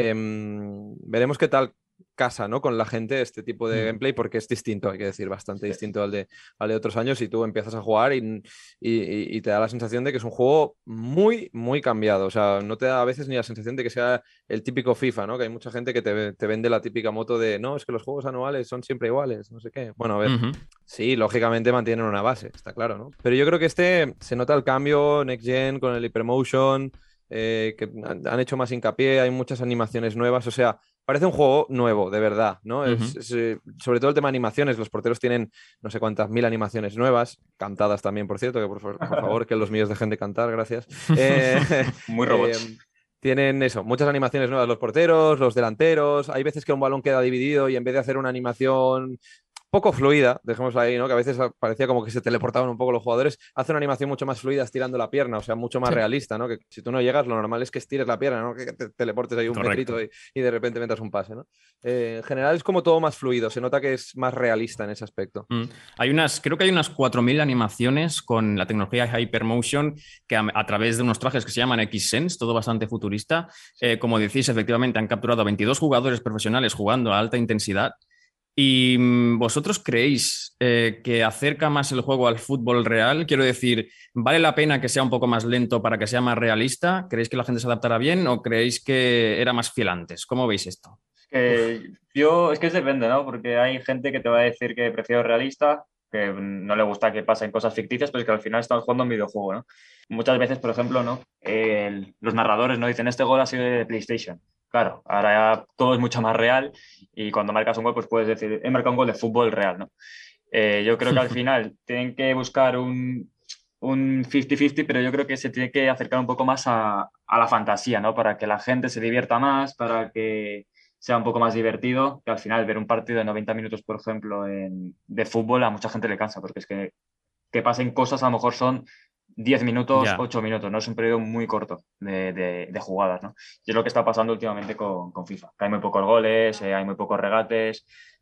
Veremos qué tal casa, ¿no? Con la gente este tipo de gameplay, porque es distinto, hay que decir, bastante distinto al de otros años, y tú empiezas a jugar y te da la sensación de que es un juego muy, muy cambiado. O sea, no te da a veces ni la sensación de que sea el típico FIFA, ¿no? Que hay mucha gente que te vende la típica moto de no, es que los juegos anuales son siempre iguales, no sé qué. Bueno, a ver, sí, lógicamente mantienen una base, está claro, ¿no? Pero yo creo que se nota el cambio Next Gen con el Hypermotion, que han hecho más hincapié, hay muchas animaciones nuevas, o sea, parece un juego nuevo, de verdad, ¿no? Sobre todo el tema de animaciones, los porteros tienen no sé cuántas mil animaciones nuevas, cantadas también, por cierto, que por favor, que los míos dejen de cantar, gracias. Muy robots. Tienen eso, muchas animaciones nuevas los porteros, los delanteros, hay veces que un balón queda dividido y en vez de hacer una animación poco fluida, dejémoslo ahí, ¿no? Que a veces parecía como que se teleportaban un poco los jugadores, hace una animación mucho más fluida estirando la pierna, o sea, mucho más realista, ¿no? Que si tú no llegas, lo normal es que estires la pierna, ¿no? Que te teleportes ahí un metrito y de repente metas un pase, ¿no? En general es como todo más fluido, se nota que es más realista en ese aspecto. Creo que hay unas 4.000 animaciones con la tecnología Hypermotion que a través de unos trajes que se llaman X-Sense, todo bastante futurista, como decís, efectivamente han capturado a 22 jugadores profesionales jugando a alta intensidad. ¿Y vosotros creéis que acerca más el juego al fútbol real? Quiero decir, ¿vale la pena que sea un poco más lento para que sea más realista? ¿Creéis que la gente se adaptará bien o creéis que era más fiel antes? ¿Cómo veis esto? Es que depende, ¿no? Porque hay gente que te va a decir que prefiero realista, que no le gusta que pasen cosas ficticias, pero es que al final están jugando un videojuego, ¿no? Muchas veces, por ejemplo, ¿no? Los narradores no dicen este gol ha sido de PlayStation. Claro, ahora ya todo es mucho más real y cuando marcas un gol, pues puedes decir, he marcado un gol de fútbol real, ¿no? Yo creo que al final tienen que buscar un 50-50, pero yo creo que se tiene que acercar un poco más a la fantasía, ¿no? Para que la gente se divierta más, para que sea un poco más divertido, que al final ver un partido de 90 minutos, por ejemplo, de fútbol a mucha gente le cansa, porque es que pasen cosas, a lo mejor son 10 minutos, 8 minutos, ¿no? Es un periodo muy corto de jugadas, ¿no? Y es lo que está pasando últimamente con FIFA, que hay muy pocos goles, hay muy pocos regates,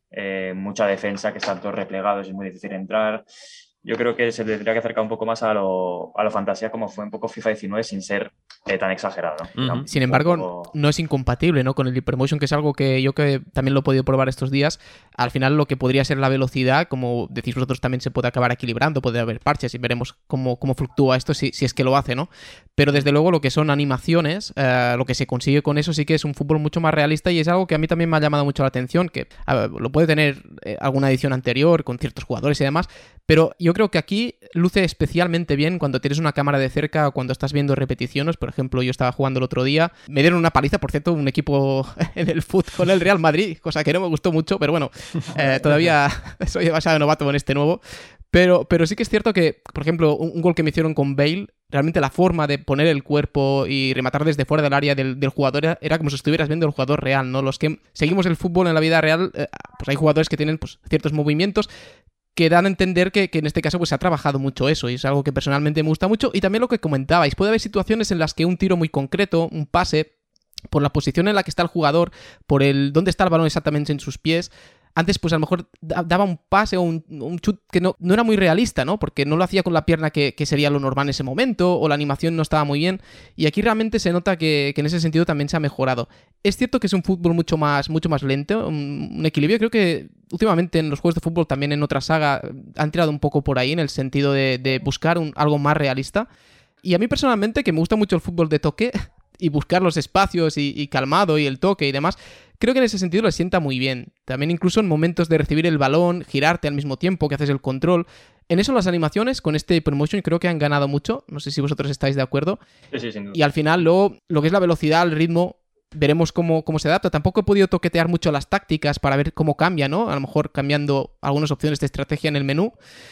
mucha defensa, que están todos replegados, es muy difícil entrar. Yo creo que se tendría que acercar un poco más a lo fantasía, como fue un poco FIFA 19, sin ser tan exagerado, ¿no? Sin embargo, no es incompatible, ¿no? Con el Hypermotion, que es algo que yo que también lo he podido probar estos días. Al final, lo que podría ser la velocidad, como decís vosotros, también se puede acabar equilibrando, puede haber parches y veremos cómo fluctúa esto si es que lo hace, ¿no? Pero desde luego lo que son animaciones, lo que se consigue con eso sí que es un fútbol mucho más realista, y es algo que a mí también me ha llamado mucho la atención, que lo puede tener alguna edición anterior con ciertos jugadores y demás, pero yo creo que aquí luce especialmente bien cuando tienes una cámara de cerca o cuando estás viendo repeticiones. Por ejemplo, yo estaba jugando el otro día, me dieron una paliza, por cierto, un equipo en el fútbol, el Real Madrid, cosa que no me gustó mucho, pero bueno, todavía soy demasiado novato en este nuevo. Pero sí que es cierto que, por ejemplo, un gol que me hicieron con Bale, realmente la forma de poner el cuerpo y rematar desde fuera del área del jugador era como si estuvieras viendo el jugador real, ¿no? Los que seguimos el fútbol en la vida real, pues hay jugadores que tienen pues, ciertos movimientos que dan a entender que en este caso pues se ha trabajado mucho eso, y es algo que personalmente me gusta mucho. Y también lo que comentabais, puede haber situaciones en las que un tiro muy concreto, un pase, por la posición en la que está el jugador, por dónde está el balón exactamente en sus pies, antes pues a lo mejor daba un pase o un chut que no era muy realista, ¿no? Porque no lo hacía con la pierna que sería lo normal en ese momento, o la animación no estaba muy bien, y aquí realmente se nota que en ese sentido también se ha mejorado. Es cierto que es un fútbol mucho más lento, un equilibrio. Creo que últimamente en los juegos de fútbol, también en otra saga, han tirado un poco por ahí en el sentido de buscar algo más realista. Y a mí personalmente, que me gusta mucho el fútbol de toque y buscar los espacios y calmado y el toque y demás, creo que en ese sentido le sienta muy bien. También incluso en momentos de recibir el balón, girarte al mismo tiempo que haces el control. En eso las animaciones con este Hypermotion creo que han ganado mucho. No sé si vosotros estáis de acuerdo. Sí, sin duda. Y al final lo que es la velocidad, el ritmo, veremos cómo se adapta. Tampoco he podido toquetear mucho las tácticas para ver cómo cambia, ¿no? A lo mejor cambiando algunas opciones de estrategia en el menú.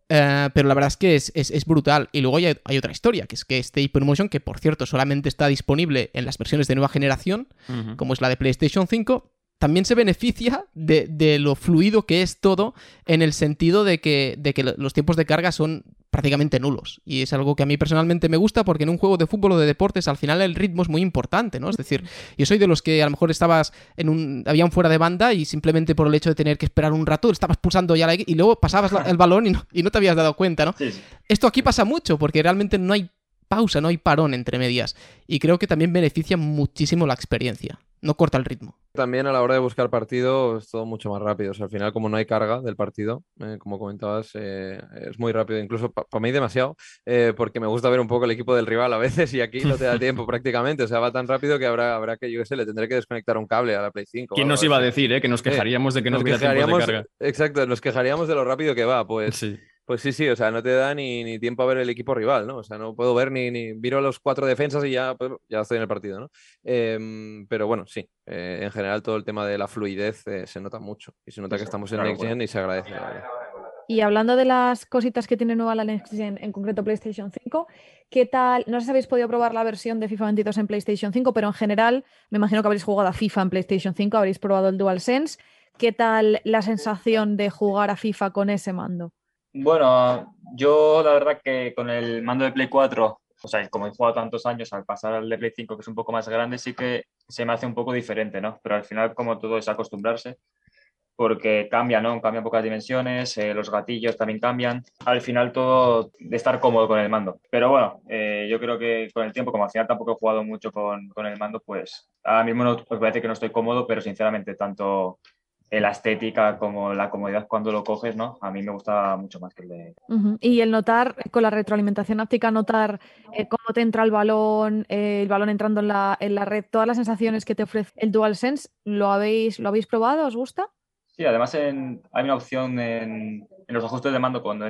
Pero la verdad es que es brutal. Y luego hay otra historia, que es que este Hypermotion, que por cierto solamente está disponible en las versiones de nueva generación, como es la de PlayStation 5, también se beneficia de lo fluido que es todo, en el sentido de que los tiempos de carga son prácticamente nulos. Y es algo que a mí personalmente me gusta, porque en un juego de fútbol o de deportes al final el ritmo es muy importante, ¿no? Es decir, yo soy de los que a lo mejor estabas había un fuera de banda y simplemente por el hecho de tener que esperar un rato estabas pulsando ya y luego pasabas el balón y no te habías dado cuenta, ¿no? Sí. Esto aquí pasa mucho porque realmente no hay pausa, no hay parón entre medias. Y creo que también beneficia muchísimo la experiencia. No corta el ritmo. También a la hora de buscar partido es todo mucho más rápido. O sea, al final, como no hay carga del partido, como comentabas, es muy rápido. Incluso para mí demasiado, porque me gusta ver un poco el equipo del rival a veces y aquí no te da tiempo prácticamente. O sea, va tan rápido que habrá que, yo qué sé, le tendré que desconectar un cable a la Play 5. ¿Quién nos iba a decir, que nos quejaríamos de que no hubiera tiempo de carga? Exacto, nos quejaríamos de lo rápido que va, pues... Sí. Pues sí, o sea, no te da ni tiempo a ver el equipo rival, ¿no? O sea, no puedo ver ni miro los 4 defensas y ya estoy en el partido, ¿no? Pero bueno, sí, en general todo el tema de la fluidez se nota mucho y se nota que estamos en Next Gen y se agradece, la verdad. Y hablando de las cositas que tiene nueva la Next Gen, en concreto PlayStation 5, ¿qué tal? No sé si habéis podido probar la versión de FIFA 22 en PlayStation 5, pero en general me imagino que habréis jugado a FIFA en PlayStation 5, habréis probado el DualSense. ¿Qué tal la sensación de jugar a FIFA con ese mando? Bueno, yo la verdad que con el mando de Play 4, o sea, como he jugado tantos años, al pasar al de Play 5, que es un poco más grande, sí que se me hace un poco diferente, ¿no? Pero al final, como todo, es acostumbrarse, porque cambia, ¿no? Cambian pocas dimensiones, los gatillos también cambian. Al final todo de estar cómodo con el mando. Pero bueno, yo creo que con el tiempo, como al final tampoco he jugado mucho con el mando, pues ahora mismo me parece que no estoy cómodo, pero sinceramente tanto la estética como la comodidad cuando lo coges, ¿no? A mí me gusta mucho más que el de... Y el notar, con la retroalimentación áptica, notar cómo te entra el balón entrando en la red, todas las sensaciones que te ofrece el DualSense, ¿lo habéis probado? ¿Os gusta? Sí, además hay una opción en los ajustes de mando cuando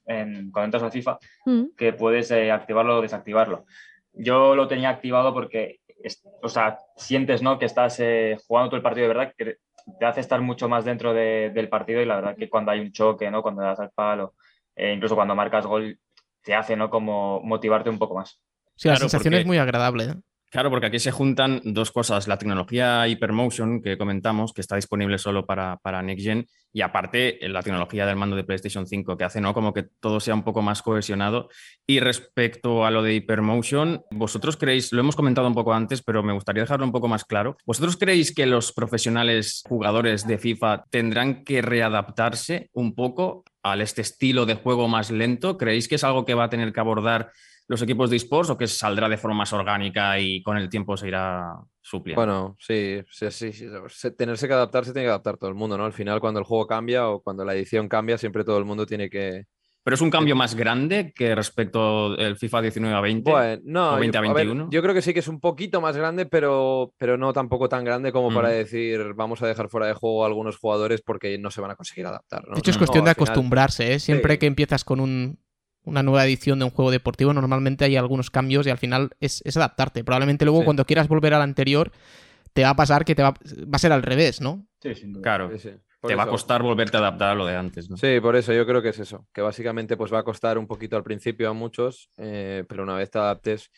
entras al FIFA que puedes activarlo o desactivarlo. Yo lo tenía activado porque, o sea, sientes, ¿no? que estás jugando todo el partido de verdad, que te hace estar mucho más dentro del partido, y la verdad que cuando hay un choque, ¿no? Cuando das al palo, incluso cuando marcas gol, te hace, ¿no? como motivarte un poco más. Sí, la sensación es muy agradable, ¿eh? Claro, porque aquí se juntan dos cosas. La tecnología Hypermotion que comentamos, que está disponible solo para Next Gen, y aparte la tecnología del mando de PlayStation 5, que hace, ¿no? como que todo sea un poco más cohesionado. Y respecto a lo de Hypermotion, ¿vosotros creéis, lo hemos comentado un poco antes, pero me gustaría dejarlo un poco más claro, ¿vosotros creéis que los profesionales jugadores de FIFA tendrán que readaptarse un poco a este estilo de juego más lento? ¿Creéis que es algo que va a tener que abordar los equipos de esports, o que saldrá de forma más orgánica y con el tiempo se irá supliendo? Bueno, sí. Tenerse que adaptar, se tiene que adaptar todo el mundo, ¿no? Al final, cuando el juego cambia o cuando la edición cambia, siempre todo el mundo tiene que... ¿Pero es un cambio más grande que respecto del FIFA 19 a 20? Bueno, no, o 20 a 21. Yo creo que sí que es un poquito más grande, pero no tampoco tan grande como para decir vamos a dejar fuera de juego a algunos jugadores porque no se van a conseguir adaptar, ¿no? De hecho, es cuestión de al final... acostumbrarse, ¿eh? Siempre sí. que empiezas con una nueva edición de un juego deportivo, normalmente hay algunos cambios y al final es adaptarte. Probablemente luego cuando quieras volver al anterior te va a pasar que va a ser al revés, ¿no? Sí, sin duda. Claro. Sí. Te va a costar volverte a adaptar a lo de antes, ¿no? Sí, por eso yo creo que es eso, que básicamente pues va a costar un poquito al principio a muchos, pero una vez te adaptes,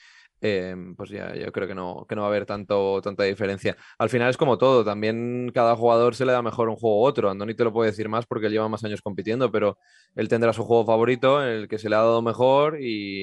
pues ya yo creo que no va a haber tanta diferencia. Al final es como todo, también cada jugador se le da mejor un juego u otro. Andoni te lo puede decir más porque él lleva más años compitiendo, pero él tendrá su juego favorito, el que se le ha dado mejor,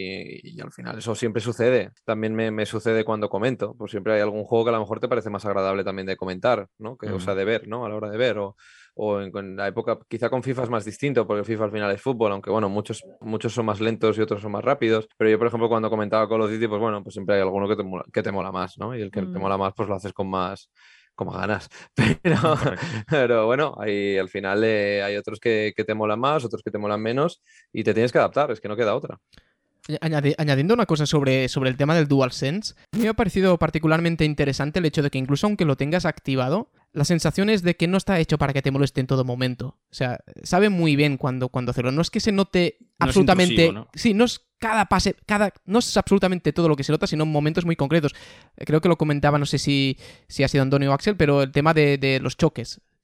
y al final eso siempre sucede. También me sucede cuando comento, pues siempre hay algún juego que a lo mejor te parece más agradable también de comentar, ¿no? O sea, de ver, ¿no? A la hora de ver, o en la época, quizá con FIFA es más distinto, porque FIFA al final es fútbol, aunque bueno, muchos son más lentos y otros son más rápidos, pero yo por ejemplo cuando comentaba Call of Duty, pues bueno, pues siempre hay alguno que te mola más, ¿no? Y el que te mola más, pues lo haces con más ganas, pero bueno, ahí al final hay otros que te molan más, otros que te molan menos, y te tienes que adaptar, es que no queda otra. Añadiendo una cosa sobre el tema del DualSense, a mí me ha parecido particularmente interesante el hecho de que incluso aunque lo tengas activado, la sensación es de que no está hecho para que te moleste en todo momento. O sea, sabe muy bien cuando hacerlo. No es que se note absolutamente... No es intrusivo, ¿no? Sí, no es cada pase, no es absolutamente todo lo que se nota, sino en momentos muy concretos. Creo que lo comentaba, no sé si ha sido Antonio o Axel, pero el tema de los choques.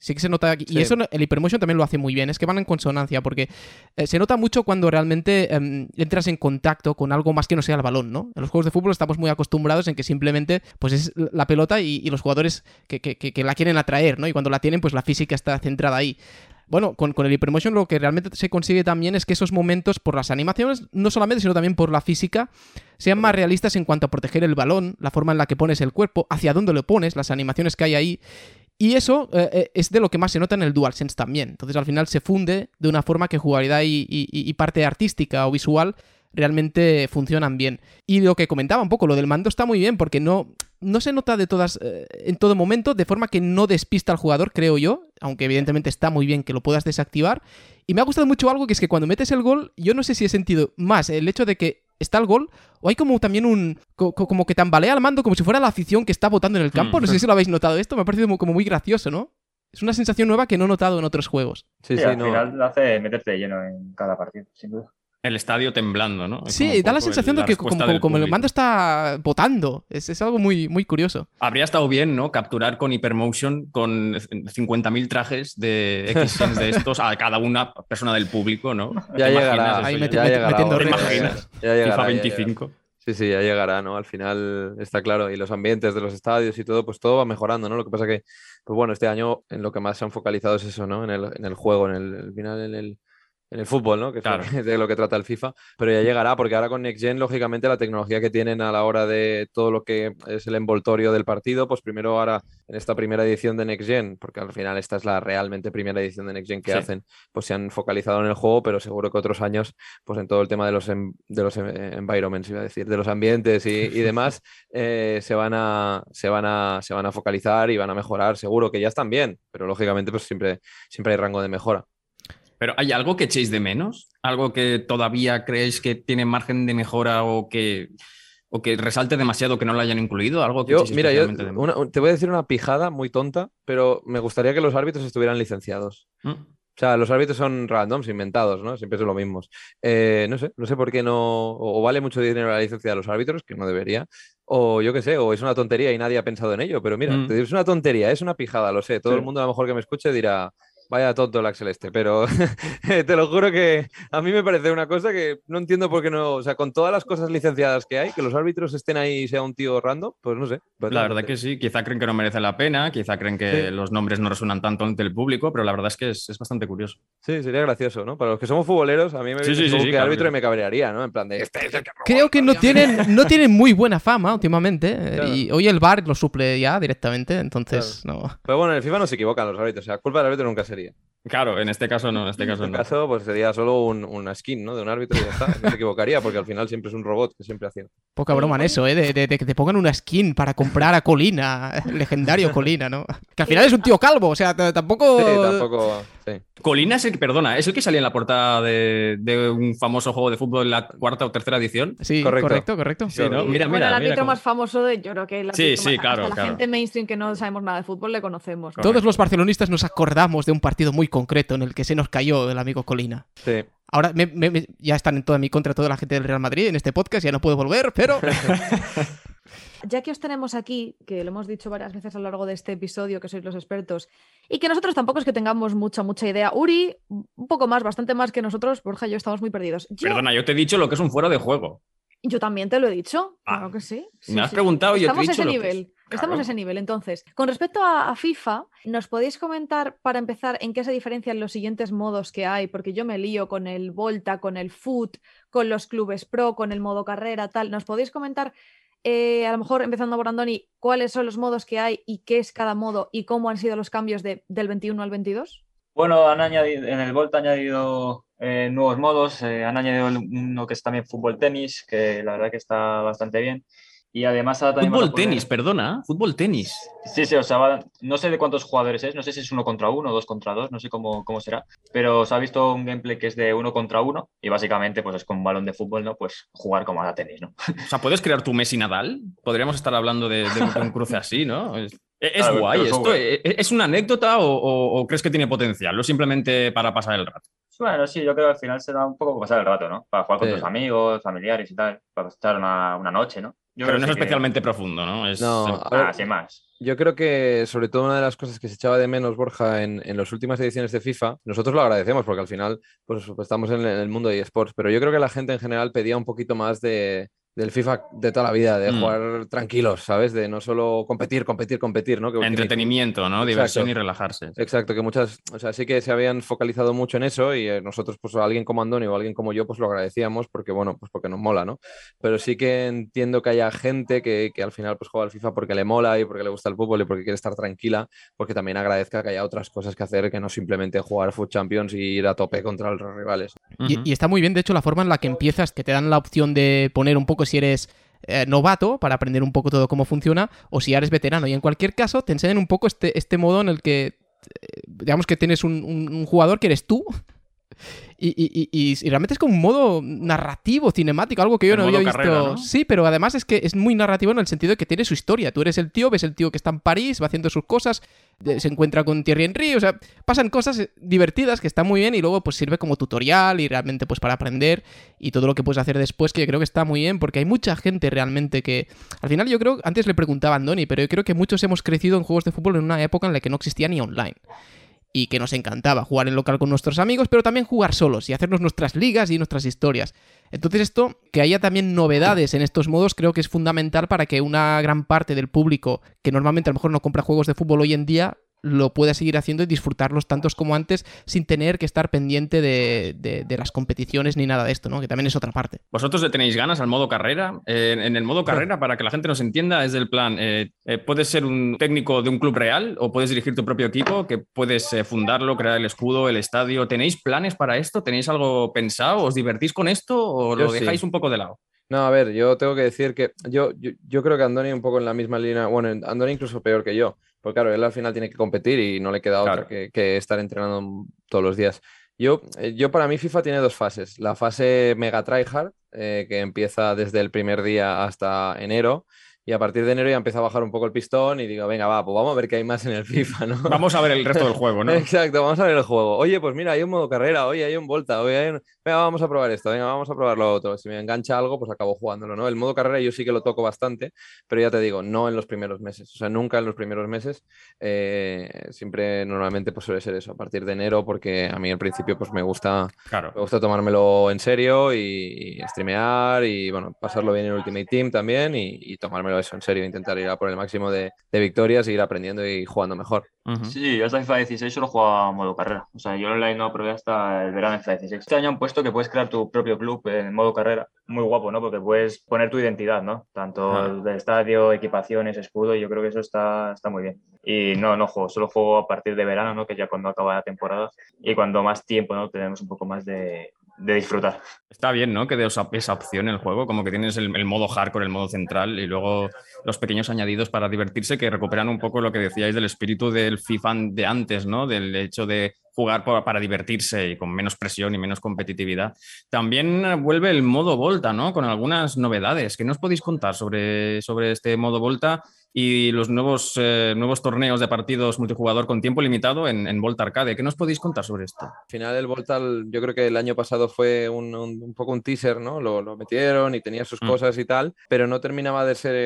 Sí que se nota aquí. Sí. Y eso el Hypermotion también lo hace muy bien. Es que van en consonancia porque se nota mucho cuando realmente entras en contacto con algo más que no sea el balón, ¿no? En los juegos de fútbol estamos muy acostumbrados en que simplemente pues es la pelota y los jugadores que la quieren atraer, ¿no? Y cuando la tienen, pues la física está centrada ahí. Bueno, con el Hypermotion lo que realmente se consigue también es que esos momentos, por las animaciones, no solamente, sino también por la física, sean más realistas en cuanto a proteger el balón, la forma en la que pones el cuerpo, hacia dónde lo pones, las animaciones que hay ahí. Y eso es de lo que más se nota en el DualSense también. Entonces al final se funde de una forma que jugabilidad y parte artística o visual realmente funcionan bien. Y lo que comentaba un poco, lo del mando está muy bien porque no se nota de todas en todo momento, de forma que no despista al jugador, creo yo, aunque evidentemente está muy bien que lo puedas desactivar. Y me ha gustado mucho algo que es que cuando metes el gol, yo no sé si he sentido más el hecho de que está el gol, o hay como también como que tambalea el mando como si fuera la afición que está votando en el campo. No sé si lo habéis notado esto, me ha parecido como muy gracioso, ¿no? Es una sensación nueva que no he notado en otros juegos. Sí, al final hace meterte de lleno en cada partido, sin duda. El estadio temblando, ¿no? Sí, da la sensación de que como el mando está votando. Es algo muy, muy curioso. Habría estado bien, ¿no? Capturar con Hypermotion con 50.000 trajes de X-Sense de estos a cada una persona del público, ¿no? Ya llegará. Ahí llegará, metiendo ¿Te imaginas? Ya llegará, FIFA 25. Sí, ya llegará, ¿no? Al final está claro. Y los ambientes de los estadios y todo, pues todo va mejorando, ¿no? Lo que pasa que, pues bueno, este año en lo que más se han focalizado es eso, ¿no? En el juego, en el fútbol, ¿no? Que es claro, de lo que trata el FIFA, pero ya llegará, porque ahora con Next Gen, lógicamente, la tecnología que tienen a la hora de todo lo que es el envoltorio del partido, pues primero ahora, en esta primera edición de Next Gen, porque al final esta es la realmente primera edición de Next Gen que hacen, pues se han focalizado en el juego, pero seguro que otros años, pues en todo el tema de los environments, iba a decir, de los ambientes y demás, se van a focalizar y van a mejorar, seguro que ya están bien, pero lógicamente pues siempre hay rango de mejora. ¿Pero hay algo que echéis de menos? ¿Algo que todavía creéis que tiene margen de mejora o que resalte demasiado que no lo hayan incluido? ¿Algo que mira, te voy a decir una pijada muy tonta, pero me gustaría que los árbitros estuvieran licenciados. O sea, los árbitros son randoms, inventados, ¿no? Siempre son los mismos. No sé por qué no... O vale mucho dinero la licencia de los árbitros, que no debería, o yo qué sé, o es una tontería y nadie ha pensado en ello, pero mira, te digo, es una tontería, es una pijada, lo sé. Todo el mundo a lo mejor que me escuche dirá... Vaya tonto el Axel pero te lo juro que a mí me parece una cosa que no entiendo por qué no, o sea, con todas las cosas licenciadas que hay, que los árbitros estén ahí y sea un tío random, pues no sé. La verdad que sí, quizá creen que no merece la pena, quizá creen que los nombres no resuenan tanto ante el público, pero la verdad es que es bastante curioso. Sí, sería gracioso, ¿no? Para los que somos futboleros, a mí me viene que árbitro y me cabrearía, ¿no? En plan de... Creo que no tienen muy buena fama últimamente, claro. Y hoy el VAR lo suple ya directamente, entonces claro. No... Pero bueno, en el FIFA no se equivocan los árbitros, o sea, culpa del árbitro nunca sería. Claro, en este caso no. En este caso, pues sería solo una skin, ¿no? De un árbitro y ya está. No se equivocaría porque al final siempre es un robot que siempre acierta. Poca broma en eso, de que te pongan una skin para comprar a Colina, el legendario Colina, ¿no? Que al final es un tío calvo, o sea, tampoco... Sí, tampoco... Sí. Colina es el que salía en la portada de un famoso juego de fútbol en la cuarta o tercera edición. Sí, correcto. Sí, ¿no? Mira, el árbitro más famoso de... Yo creo que claro. La gente mainstream que no sabemos nada de fútbol le conocemos. Correcto. Todos los barcelonistas nos acordamos de un partido muy concreto en el que se nos cayó el amigo Colina. Sí. Ahora ya están en toda mi contra toda la gente del Real Madrid en este podcast, ya no puedo volver, pero... Ya que os tenemos aquí, que lo hemos dicho varias veces a lo largo de este episodio, que sois los expertos, y que nosotros tampoco es que tengamos mucha idea. Uri, un poco más, bastante más que nosotros. Borja y yo estamos muy perdidos. Perdona, yo te he dicho lo que es un fuera de juego. Yo también te lo he dicho, claro que sí. Me has preguntado y yo te he dicho ese nivel. Estamos a ese nivel. Entonces, con respecto a FIFA, ¿nos podéis comentar, para empezar, en qué se diferencian los siguientes modos que hay? Porque yo me lío con el Volta, con el Foot, con los clubes pro, con el modo carrera, tal. ¿Nos podéis comentar, a lo mejor empezando por Andoni, cuáles son los modos que hay y qué es cada modo y cómo han sido los cambios del 21 al 22? Bueno, en el Volta han añadido nuevos modos, han añadido uno que es también fútbol-tenis, que la verdad que está bastante bien. Y además fútbol-tenis, perdona, fútbol-tenis. Sí, o sea, no sé de cuántos jugadores es, no sé si es 1 contra 1 o 2 contra 2, no sé cómo será, pero se ha visto un gameplay que es de 1 contra 1 y básicamente pues es con un balón de fútbol, ¿no? Pues jugar como a tenis, ¿no? O sea, ¿puedes crear tu Messi Nadal? Podríamos estar hablando de un cruce así, ¿no? Es claro, guay esto. ¿Es una anécdota o crees que tiene potencial? ¿O simplemente para pasar el rato? Bueno, sí, yo creo que al final será un poco pasar el rato, ¿no? Para jugar con tus amigos, familiares y tal, para estar una noche, ¿no? Pero no es especialmente profundo, ¿no? No, a ver, sin más. yo creo que sobre todo una de las cosas que se echaba de menos, Borja, en las últimas ediciones de FIFA, nosotros lo agradecemos porque al final pues estamos en el mundo de eSports, pero yo creo que la gente en general pedía un poquito más del FIFA de toda la vida, de jugar tranquilos, ¿sabes? De no solo competir, ¿no? Que entretenimiento, ¿no? Exacto. Diversión y relajarse. Exacto, que muchas, o sea, sí que se habían focalizado mucho en eso y nosotros, pues a alguien como Andoni o alguien como yo, pues lo agradecíamos porque, bueno, pues porque nos mola, ¿no? Pero sí que entiendo que haya gente que al final pues juega al FIFA porque le mola y porque le gusta el fútbol y porque quiere estar tranquila, porque también agradezca que haya otras cosas que hacer que no simplemente jugar Foot Champions y ir a tope contra los rivales. Y está muy bien, de hecho, la forma en la que empiezas, que te dan la opción de poner un poco si eres novato, para aprender un poco todo cómo funciona, o si eres veterano. Y en cualquier caso, te enseñan un poco este modo en el que, digamos que tienes un jugador que eres tú. Y realmente es como un modo narrativo, cinemático, algo que yo no había visto. Carrera, ¿no? Sí, pero además es que es muy narrativo en el sentido de que tiene su historia. Tú eres el tío, ves el tío que está en París, va haciendo sus cosas, se encuentra con Thierry Henry, o sea, pasan cosas divertidas que están muy bien y luego pues sirve como tutorial y realmente pues para aprender y todo lo que puedes hacer después, que yo creo que está muy bien porque hay mucha gente realmente que... Al final yo creo, antes le preguntaba a Andoni, pero yo creo que muchos hemos crecido en juegos de fútbol en una época en la que no existía ni online. Y que nos encantaba jugar en local con nuestros amigos, pero también jugar solos y hacernos nuestras ligas y nuestras historias. Entonces esto, que haya también novedades en estos modos, creo que es fundamental para que una gran parte del público, que normalmente a lo mejor no compra juegos de fútbol hoy en día, lo pueda seguir haciendo y disfrutarlos tantos como antes sin tener que estar pendiente de las competiciones ni nada de esto, ¿no? Que también es otra parte. ¿Vosotros le tenéis ganas al modo carrera? En el modo carrera, para que la gente nos entienda, es del plan, puedes ser un técnico de un club real o puedes dirigir tu propio equipo, que puedes fundarlo, crear el escudo, el estadio. ¿Tenéis planes para esto? ¿Tenéis algo pensado? ¿Os divertís con esto o lo dejáis un poco de lado? No, a ver, yo tengo que decir que yo creo que Andoni un poco en la misma línea, bueno, Andoni incluso peor que yo, porque claro, él al final tiene que competir y no le queda otra que estar entrenando todos los días. Yo para mí FIFA tiene dos fases, la fase mega tryhard, que empieza desde el primer día hasta enero, y a partir de enero ya empieza a bajar un poco el pistón y digo, venga, va, pues vamos a ver qué hay más en el FIFA, ¿no? Vamos a ver el resto del juego, ¿no? Exacto, vamos a ver el juego. Oye, pues mira, hay un modo carrera, oye, hay un Volta, oye, venga, vamos a probar esto, venga, vamos a probar lo otro. Si me engancha algo, pues acabo jugándolo, ¿no? El modo carrera yo sí que lo toco bastante, pero ya te digo, no en los primeros meses, o sea, nunca en los primeros meses. Siempre normalmente pues suele ser eso, a partir de enero, porque a mí al principio pues me gusta tomármelo en serio y streamear y, bueno, pasarlo bien en Ultimate Team también y tomármelo eso en serio, intentar ir a por el máximo de victorias e ir aprendiendo y jugando mejor. Sí, yo hasta FIFA 16 solo jugaba modo carrera. O sea, yo online no probé hasta el verano de FIFA 16. Este año han puesto que puedes crear tu propio club en modo carrera. Muy guapo, ¿no? Porque puedes poner tu identidad, ¿no? Tanto del estadio, equipaciones, escudo. Y yo creo que eso está muy bien. Y no juego, solo juego a partir de verano, ¿no? Que es ya cuando acaba la temporada. Y cuando más tiempo, ¿no? Tenemos un poco más de disfrutar. Está bien, ¿no? Que de esa opción en el juego, como que tienes el modo hardcore, el modo central y luego los pequeños añadidos para divertirse que recuperan un poco lo que decíais del espíritu del FIFA de antes, ¿no? Del hecho de jugar para divertirse y con menos presión y menos competitividad. También vuelve el modo Volta, ¿no? Con algunas novedades. ¿Qué nos podéis contar sobre este modo Volta y los nuevos torneos de partidos multijugador con tiempo limitado en Volta Arcade? ¿Qué nos podéis contar sobre esto? Al final el Volta, yo creo que el año pasado fue un poco un teaser, ¿no? Lo metieron y tenía sus cosas y tal, pero no terminaba de ser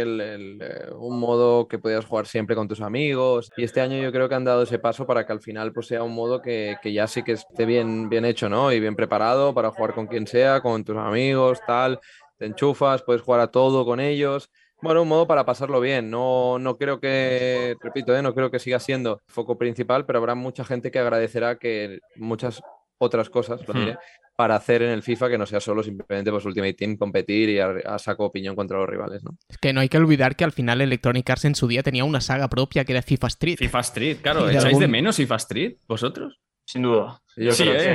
un modo que podías jugar siempre con tus amigos. Y este año yo creo que han dado ese paso para que al final pues sea un modo que ya sí que esté bien hecho, ¿no? Y bien preparado para jugar con quien sea, con tus amigos, tal. Te enchufas, puedes jugar a todo con ellos. Bueno, un modo para pasarlo bien. No creo que, repito, no creo que siga siendo foco principal, pero habrá mucha gente que agradecerá que muchas otras cosas, lo diré, para hacer en el FIFA que no sea solo simplemente pues Ultimate Team, competir y a saco piñón contra los rivales, ¿no? Es que no hay que olvidar que al final Electronic Arts en su día tenía una saga propia que era FIFA Street. FIFA Street, claro. ¿Echáis de menos FIFA Street vosotros? Sin duda. Sí,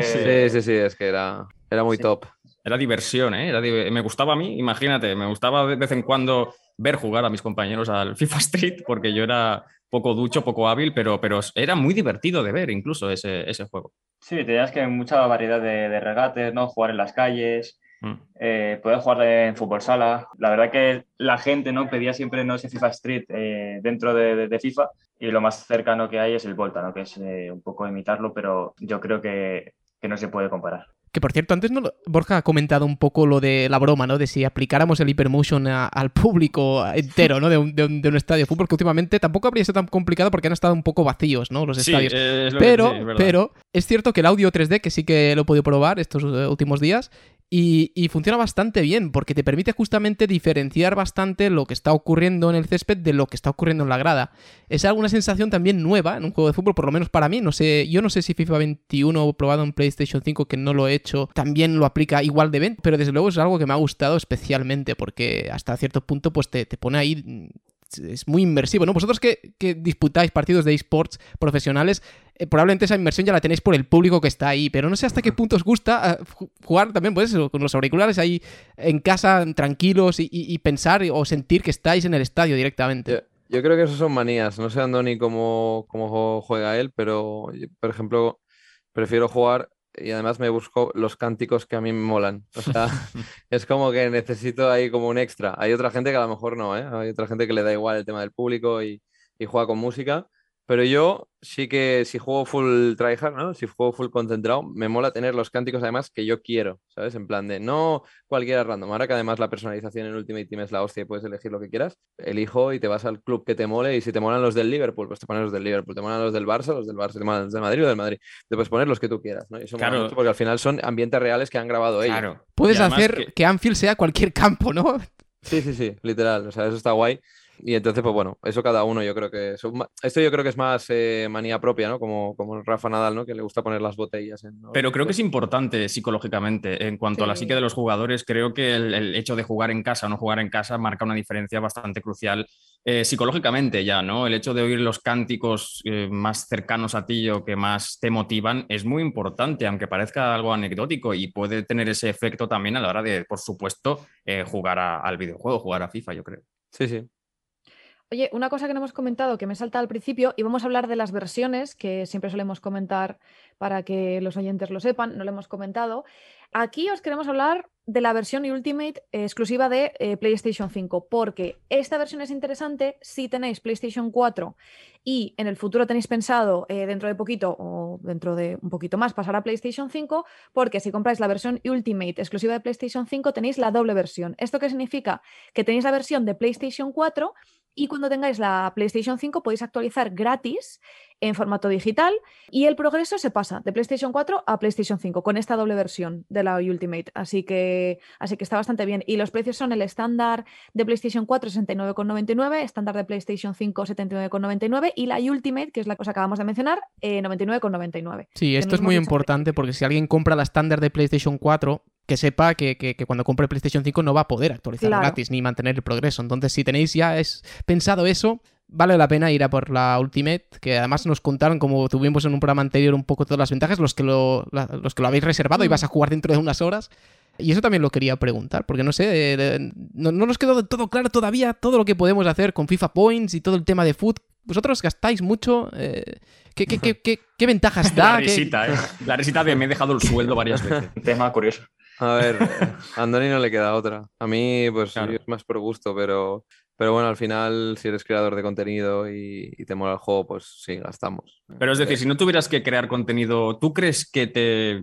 es que era muy top. Era diversión, ¿eh? Me gustaba a mí, imagínate, me gustaba de vez en cuando ver jugar a mis compañeros al FIFA Street porque yo era poco ducho, poco hábil, pero era muy divertido de ver incluso ese juego. Sí, tenías que mucha variedad de regates, ¿no? Jugar en las calles, poder jugar en fútbol sala. La verdad que la gente, ¿no? Pedía siempre, ¿no? Ese FIFA Street dentro de FIFA y lo más cercano que hay es el Volta, ¿no? Que es un poco imitarlo, pero yo creo que que no se puede comparar. Que por cierto, antes Borja ha comentado un poco lo de la broma, ¿no? De si aplicáramos el Hypermotion al público entero, ¿no? De un estadio de fútbol, que últimamente tampoco habría sido tan complicado porque han estado un poco vacíos, ¿no? Los estadios. Pero es cierto que el audio 3D, que sí que lo he podido probar estos últimos días, y funciona bastante bien, porque te permite justamente diferenciar bastante lo que está ocurriendo en el césped de lo que está ocurriendo en la grada. Es alguna sensación también nueva en un juego de fútbol, por lo menos para mí. No sé, yo no sé si FIFA 21 probado en PlayStation 5, que no lo he hecho, también lo aplica igual de bien, pero desde luego es algo que me ha gustado especialmente, porque hasta cierto punto pues te pone ahí... Es muy inmersivo, ¿no? Vosotros que disputáis partidos de eSports profesionales, probablemente esa inmersión ya la tenéis por el público que está ahí, pero no sé hasta qué punto os gusta jugar también, pues eso, con los auriculares ahí en casa, tranquilos y pensar o sentir que estáis en el estadio directamente. Yo creo que eso son manías. No sé, Andoni, cómo juega él, pero yo, por ejemplo, prefiero jugar y además me busco los cánticos que a mí me molan. O sea, es como que necesito ahí como un extra. Hay otra gente que a lo mejor no, ¿eh? Hay otra gente que le da igual el tema del público y juega con música. Pero yo sí que si juego full tryhard, ¿no? Si juego full concentrado, me mola tener los cánticos además que yo quiero, ¿sabes? En plan de no cualquiera random. Ahora que además la personalización en Ultimate Team es la hostia y puedes elegir lo que quieras, elijo y te vas al club que te mole. Y si te molan los del Liverpool, pues te pones los del Liverpool. Te molan los del Barça, los del Barça. Te molan los del Madrid o del Madrid. Te puedes poner los que tú quieras, ¿no? Y eso mola mucho porque al final son ambientes reales que han grabado ellos. Claro. Puedes hacer que Anfield sea cualquier campo, ¿no? Sí, literal. O sea, eso está guay. Y entonces, pues bueno, eso cada uno yo creo que... Esto yo creo que es más manía propia, ¿no? Como Rafa Nadal, ¿no? Que le gusta poner las botellas en... Pero creo que es importante psicológicamente. En cuanto a la psique de los jugadores, creo que el hecho de jugar en casa o no jugar en casa marca una diferencia bastante crucial psicológicamente ya, ¿no? El hecho de oír los cánticos más cercanos a ti o que más te motivan es muy importante, aunque parezca algo anecdótico, y puede tener ese efecto también a la hora de, por supuesto, jugar al videojuego, jugar a FIFA, yo creo. Sí. Oye, una cosa que no hemos comentado, que me salta al principio, y vamos a hablar de las versiones, que siempre solemos comentar para que los oyentes lo sepan, no lo hemos comentado. Aquí os queremos hablar de la versión Ultimate exclusiva de PlayStation 5, porque esta versión es interesante si tenéis PlayStation 4 y en el futuro tenéis pensado dentro de poquito o dentro de un poquito más pasar a PlayStation 5, porque si compráis la versión Ultimate exclusiva de PlayStation 5 tenéis la doble versión. ¿Esto qué significa? Que tenéis la versión de PlayStation 4 y cuando tengáis la PlayStation 5 podéis actualizar gratis en formato digital y el progreso se pasa de PlayStation 4 a PlayStation 5 con esta doble versión de la Ultimate. Así que está bastante bien. Y los precios son el estándar de PlayStation 4, 69,99, estándar de PlayStation 5, 79,99 y la Ultimate, que es la cosa que acabamos de mencionar, 99,99. Sí, esto es muy importante porque si alguien compra la estándar de PlayStation 4, que sepa que cuando compre PlayStation 5 no va a poder actualizar gratis ni mantener el progreso. Entonces, si tenéis ya pensado eso, vale la pena ir a por la Ultimate, que además nos contaron, como tuvimos en un programa anterior, un poco todas las ventajas, los que lo habéis reservado y vas a jugar dentro de unas horas. Y eso también lo quería preguntar, porque no sé, no nos quedó de todo claro todavía todo lo que podemos hacer con FIFA Points y todo el tema de foot. Vosotros gastáis mucho. ¿Qué ventajas da? La risita de me he dejado el sueldo varias veces. Un tema curioso. A ver, a Andoni no le queda otra. A mí, pues, claro, es más por gusto, pero bueno, al final, si eres creador de contenido y te mola el juego, pues sí, gastamos. Pero es decir, si no tuvieras que crear contenido, ¿tú crees que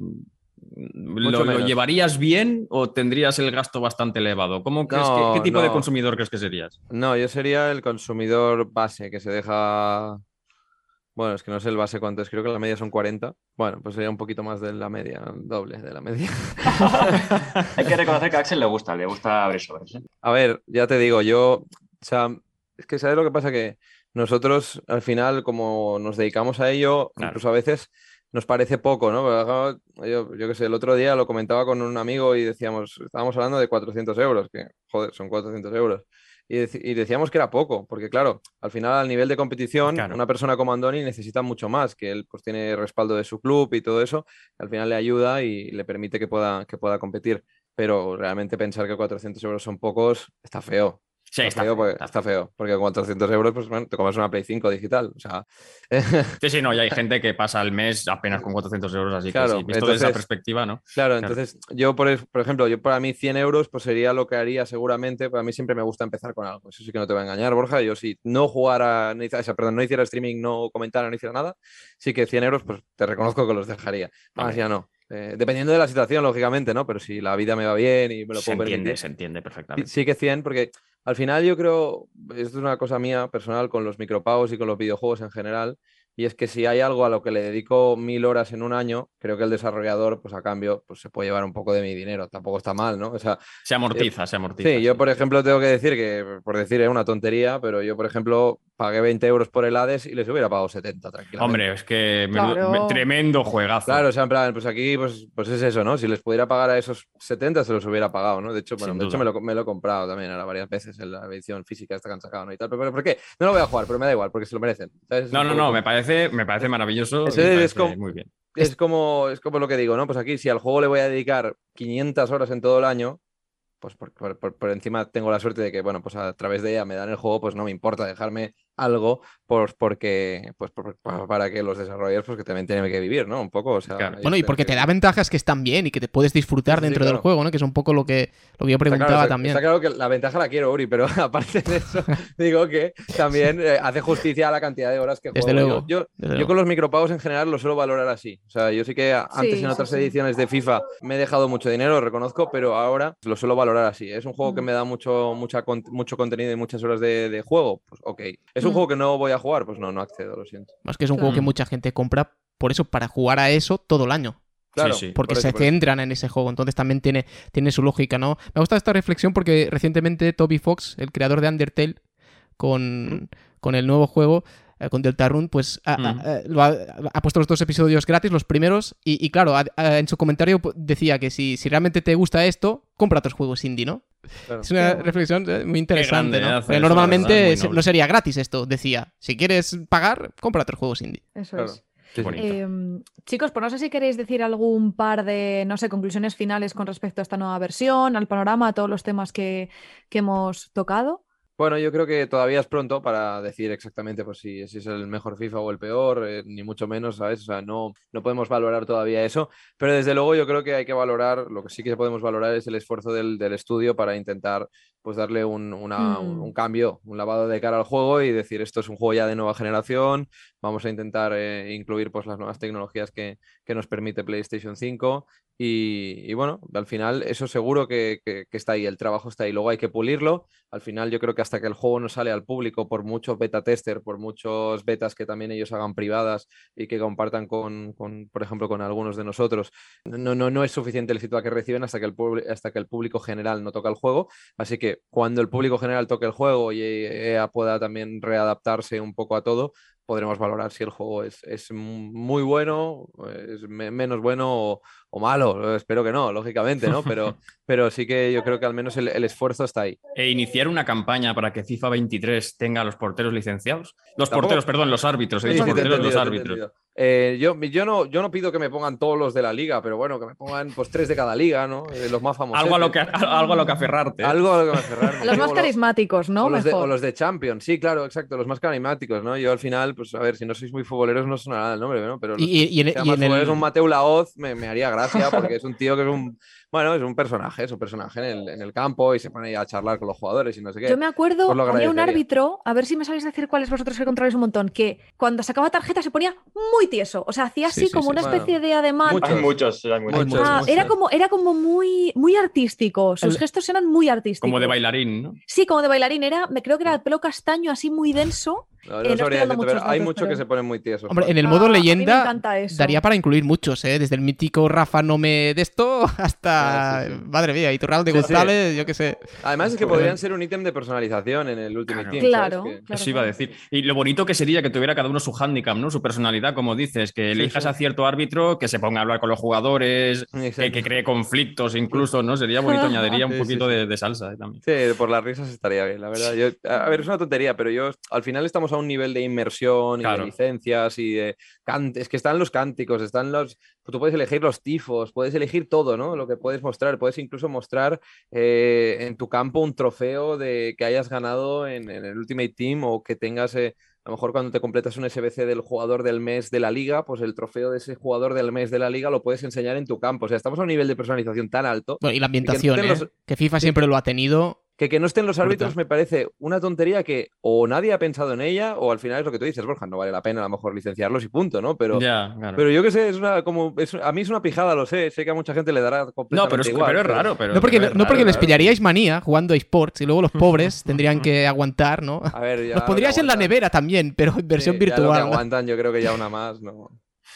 lo llevarías bien o tendrías el gasto bastante elevado? ¿Cómo crees qué tipo de consumidor crees que serías? No, yo sería el consumidor base, que se deja... Bueno, es que no sé el base cuánto es, creo que la media son 40. Bueno, pues sería un poquito más de la media, doble de la media. Hay que reconocer que a Axel le gusta abrir sobres, ¿eh? A ver, ya te digo, o sea, es que ¿sabes lo que pasa? Que nosotros al final, como nos dedicamos a ello, claro, incluso a veces nos parece poco, ¿no? Yo qué sé, el otro día lo comentaba con un amigo y estábamos hablando de 400 euros, que joder, son 400 euros. Y decíamos que era poco, porque claro, al final al nivel de competición, claro, una persona como Andoni necesita mucho más, que él pues tiene respaldo de su club y todo eso, al final le ayuda y le permite que pueda competir, pero realmente pensar que 400 euros son pocos, está feo. Sí, está feo, porque con 400 euros pues bueno, te comes una Play 5 digital, o sea... Sí, no, y hay gente que pasa el mes apenas con 400 euros, así claro, que sí, visto desde esa perspectiva, ¿no? Claro, entonces yo, por ejemplo, para mí 100 euros pues sería lo que haría seguramente, para mí siempre me gusta empezar con algo, eso sí que no te voy a engañar, Borja, yo si no jugara, no hiciera streaming, no comentara, no hiciera nada, sí que 100 euros pues te reconozco que los dejaría, más ya no. Dependiendo de la situación, lógicamente, ¿no? Pero si la vida me va bien y me lo puedo permitir. Se entiende perfectamente. Sí que 100, porque al final yo creo, esto es una cosa mía personal con los micropagos y con los videojuegos en general, y es que si hay algo a lo que le dedico 1000 horas en un año, creo que el desarrollador, pues a cambio, pues se puede llevar un poco de mi dinero. Tampoco está mal, ¿no? O sea, se amortiza. Sí, yo por ejemplo tengo que decir que, por decir, es una tontería, pero yo por ejemplo pagué 20 euros por el Hades y les hubiera pagado 70 tranquilamente. Hombre, es que Claro. tremendo juegazo. Claro, o sea, en plan, pues aquí pues es eso, ¿no? Si les pudiera pagar a esos 70, se los hubiera pagado, ¿no? De hecho, bueno, me lo he comprado también ahora varias veces en la edición física esta que han sacado, ¿no? Y tal, pero ¿por qué? No lo voy a jugar, pero me da igual, porque se lo merecen. ¿Sabes? No, me parece maravilloso. Es como, muy bien. es como lo que digo, ¿no? Pues aquí, si al juego le voy a dedicar 500 horas en todo el año, pues por encima tengo la suerte de que, bueno, pues a través de ella me dan el juego, pues no me importa dejarme algo para que los desarrolladores pues que también tienen que vivir, ¿no? Un poco, o sea... Claro. Bueno, y porque te da ventajas que están bien y que te puedes disfrutar dentro del juego, ¿no? Que es un poco lo que yo preguntaba también. Está claro que la ventaja la quiero, Uri, pero aparte de eso, digo que también hace justicia a la cantidad de horas que juego. Desde luego. Yo con los micropagos en general lo suelo valorar así. O sea, yo sí que antes en otras ediciones de FIFA me he dejado mucho dinero, lo reconozco, pero ahora lo suelo valorar así. Es un juego que me da mucho contenido y muchas horas de juego, pues ok. Es un juego que no voy a jugar, pues no accedo, lo siento. Es que es un juego que mucha gente compra por eso, para jugar a eso todo el año. Claro, sí. Porque se centran en ese juego, entonces también tiene su lógica, ¿no? Me gusta esta reflexión porque recientemente Toby Fox, el creador de Undertale, con el nuevo juego, con Deltarune, pues ha puesto los 2 episodios gratis, los primeros, y claro, en su comentario decía que si realmente te gusta esto, compra otros juegos indie, ¿no? Claro. Es una reflexión muy interesante, ¿no? Pero normalmente no sería gratis esto, decía. Si quieres pagar, compra otros juegos indie. Eso claro. es. Chicos, pues no sé si queréis decir algún par de, no sé, conclusiones finales con respecto a esta nueva versión, al panorama, a todos los temas que hemos tocado. Bueno, yo creo que todavía es pronto para decir exactamente pues, si es el mejor FIFA o el peor, ni mucho menos, ¿sabes? O sea, no podemos valorar todavía eso, pero desde luego yo creo que hay que valorar, lo que sí que podemos valorar es el esfuerzo del estudio para intentar pues darle un cambio, un lavado de cara al juego y decir esto es un juego ya de nueva generación, vamos a intentar incluir pues las nuevas tecnologías que nos permite PlayStation 5 y bueno, al final eso seguro que está ahí, el trabajo está ahí, luego hay que pulirlo, al final yo creo que hasta que el juego no sale al público, por muchos beta tester, por muchos betas que también ellos hagan privadas y que compartan por ejemplo, con algunos de nosotros, no es suficiente el feedback que reciben hasta que el público general no toca el juego, así que cuando el público general toque el juego y EA pueda también readaptarse un poco a todo, podremos valorar si el juego es muy bueno, es menos bueno o malo. Espero que no, lógicamente, ¿no? Pero sí que yo creo que al menos el esfuerzo está ahí. E iniciar una campaña para que FIFA 23 tenga a los porteros licenciados. Los árbitros. Sí, los árbitros. Yo no pido que me pongan todos los de la liga, pero bueno, que me pongan pues 3 de cada liga, ¿no? Los más famosos. Algo a lo que aferrarte. Algo a lo que aferrarme. Los más carismáticos, ¿no? O los de Champions, sí, claro, exacto, los más carismáticos, ¿no? Yo al final, pues a ver, si no sois muy futboleros no sonará nada el nombre, ¿no? Pero un Mateu Laoz me haría gracia porque es un tío que es un personaje, en el campo y se pone a charlar con los jugadores y no sé qué. Yo me acuerdo, había un árbitro, a ver si me sabéis decir cuáles vosotros que controláis un montón, que cuando sacaba tarjeta se ponía muy tieso, o sea, hacía así como una especie de ademán. Hay muchos. Era como muy artístico, sus gestos eran muy artísticos. Como de bailarín, ¿no? Sí, como de bailarín, creo que era el pelo castaño así muy denso. No sabría decirte, pero hay muchos que se ponen muy tiesos. Hombre, en el modo leyenda daría para incluir muchos, desde el mítico Rafa no me de esto hasta, madre mía, Iturralde González, yo qué sé. Además es que podrían ser un ítem de personalización en el Ultimate Team. Claro. Eso iba a decir. Y lo bonito que sería que tuviera cada uno su handicap, ¿no? Su personalidad, como dices, que elijas a cierto árbitro, que se ponga a hablar con los jugadores, que cree conflictos incluso, ¿no? Sería bonito, añadiría un poquito de salsa también. Sí, por las risas estaría bien, la verdad. A ver, es una tontería, pero al final estamos a un nivel de inmersión y de licencias y de es que están los cánticos, tú puedes elegir los tifos, puedes elegir todo, ¿no? Lo que puedes mostrar, puedes incluso mostrar en tu campo un trofeo de que hayas ganado en el Ultimate Team o que tengas a lo mejor cuando te completas un SBC del jugador del mes de la liga, pues el trofeo de ese jugador del mes de la liga lo puedes enseñar en tu campo. O sea, estamos a un nivel de personalización tan alto. Bueno, y la ambientación, que FIFA siempre lo ha tenido. Que no estén los árbitros Brutal. me parece una tontería que o nadie ha pensado en ella o al final es lo que tú dices, Borja, no vale la pena a lo mejor licenciarlos y punto, ¿no? Pero Claro. yo qué sé, a mí es una pijada, lo sé que a mucha gente le dará No, completamente igual. pero es raro. No porque les claro. pillaríais manía jugando a esports y luego los pobres tendrían que aguantar, ¿no? A ver, ya Los pondríais en la aguantan. nevera también, pero en versión Sí, ya lo que virtual. ¿no? aguantan, yo creo que ya una más, ¿no?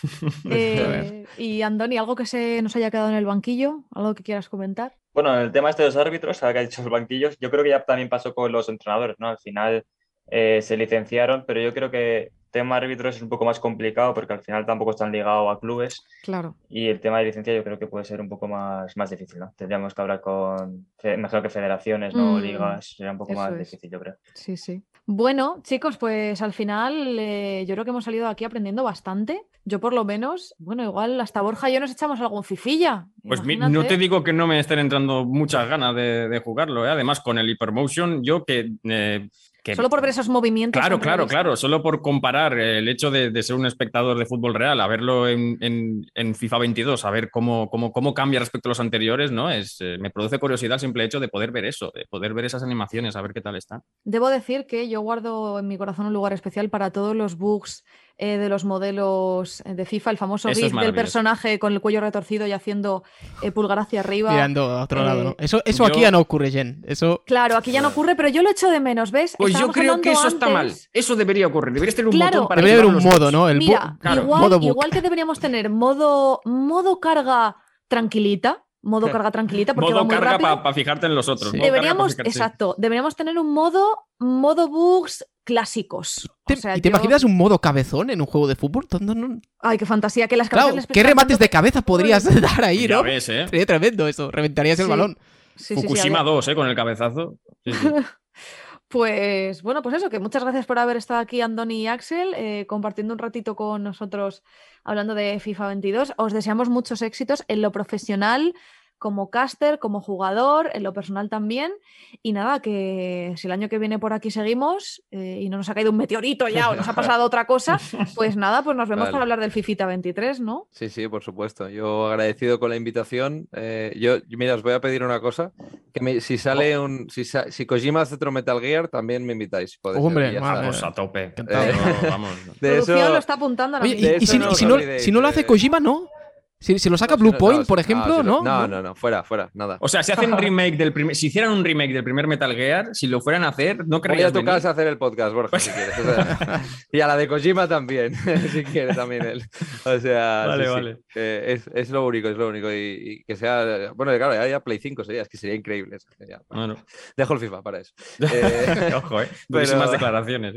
Y Andoni, ¿algo que se nos haya quedado en el banquillo? ¿Algo que quieras comentar? Bueno, el tema este de los árbitros, ahora que ha dicho los banquillos, yo creo que ya también pasó con los entrenadores, ¿no? Al final se licenciaron, pero yo creo que el tema árbitros es un poco más complicado porque al final tampoco están ligados a clubes Claro. y el tema de licencia yo creo que puede ser un poco más difícil, ¿no? Tendríamos que hablar con, mejor que federaciones, ¿no? Ligas, sería un poco eso más es. difícil, yo creo. Sí, sí. Bueno, chicos, pues al final yo creo que hemos salido de aquí aprendiendo bastante. Yo por lo menos, bueno, igual hasta Borja y yo nos echamos algún fifilla. Pues Imagínate. no te digo que no me estén entrando muchas ganas de jugarlo, ¿eh? Además, con el Hypermotion, yo que Solo por ver esos movimientos. Claro. Solo por comparar el hecho de ser un espectador de fútbol real, a verlo en FIFA 22, a ver cómo cambia respecto a los anteriores, ¿no? Me produce curiosidad el simple hecho de poder ver eso, de poder ver esas animaciones, a ver qué tal están. Debo decir que yo guardo en mi corazón un lugar especial para todos los bugs de los modelos de FIFA, el famoso Eso es GIF del maravilloso. personaje con el cuello retorcido y haciendo pulgar hacia arriba. Mirando a otro lado, ¿no? Eso yo- aquí ya no ocurre, Jen. Eso... Claro, aquí ya no ocurre, pero yo lo echo de menos, ¿ves? Pues yo Estábamos creo que hablando eso está mal. antes. Eso debería ocurrir. Debería tener un Claro. botón para Debería haber activar un los modo, bugs. ¿no? El Mira, claro, modo bug. igual que deberíamos tener modo carga tranquilita, carga tranquilita, porque va Modo muy carga rápido. para fijarte en los otros. Sí. Modo carga Deberíamos, pa' fijarte. exacto, deberíamos tener un modo bugs clásicos. O sea, ¿Y te yo- imaginas un modo cabezón en un juego de fútbol? No. Ay, qué fantasía, que las Claro, cabezas les ¿qué pesan remates tanto de cabeza podrías dar ahí, Ya no? ves, ¿eh? Sería tremendo eso, reventarías el Sí. balón. Sí, sí, sí, Fukushima a ver. 2, con el cabezazo. Sí, sí. Pues bueno, pues eso, que muchas gracias por haber estado aquí, Andoni y Axel, compartiendo un ratito con nosotros hablando de FIFA 22. Os deseamos muchos éxitos en lo profesional, como caster, como jugador, en lo personal también. Y nada, que si el año que viene por aquí seguimos y no nos ha caído un meteorito ya o nos ha pasado otra cosa, pues nada, pues nos vemos Vale. para hablar del FIFA 23, ¿no? Sí, por supuesto. Yo agradecido con la invitación. Mira, os voy a pedir una cosa. Si Kojima hace otro Metal Gear, también me invitáis. Puede ser, Hombre, y ya madre. está. Pues a tope. Encantado. Vamos. De Producción eso- lo está apuntando ahora Oye, mismo. De y eso si, no y os si no, olvidéis, si no lo hace Kojima, ¿no? Si lo saca No, Blue si no- Point, no, por si- ejemplo, no, ¿no? No, fuera, nada. O sea, si hacen remake del primer, si hicieran un remake del primer Metal Gear, si lo fueran a hacer, no Voy querrías a tu venir. casa a hacer el podcast, Borja, si quieres. O sea, y a la de Kojima también, si quiere también él. O sea, Vale, sí, sí. vale. Es lo único, Y que sea. Bueno, claro, ya Play 5 sería, es que sería increíble. Eso, ya. Bueno. Dejo el FIFA para eso. Ojo, durísimas pero- declaraciones.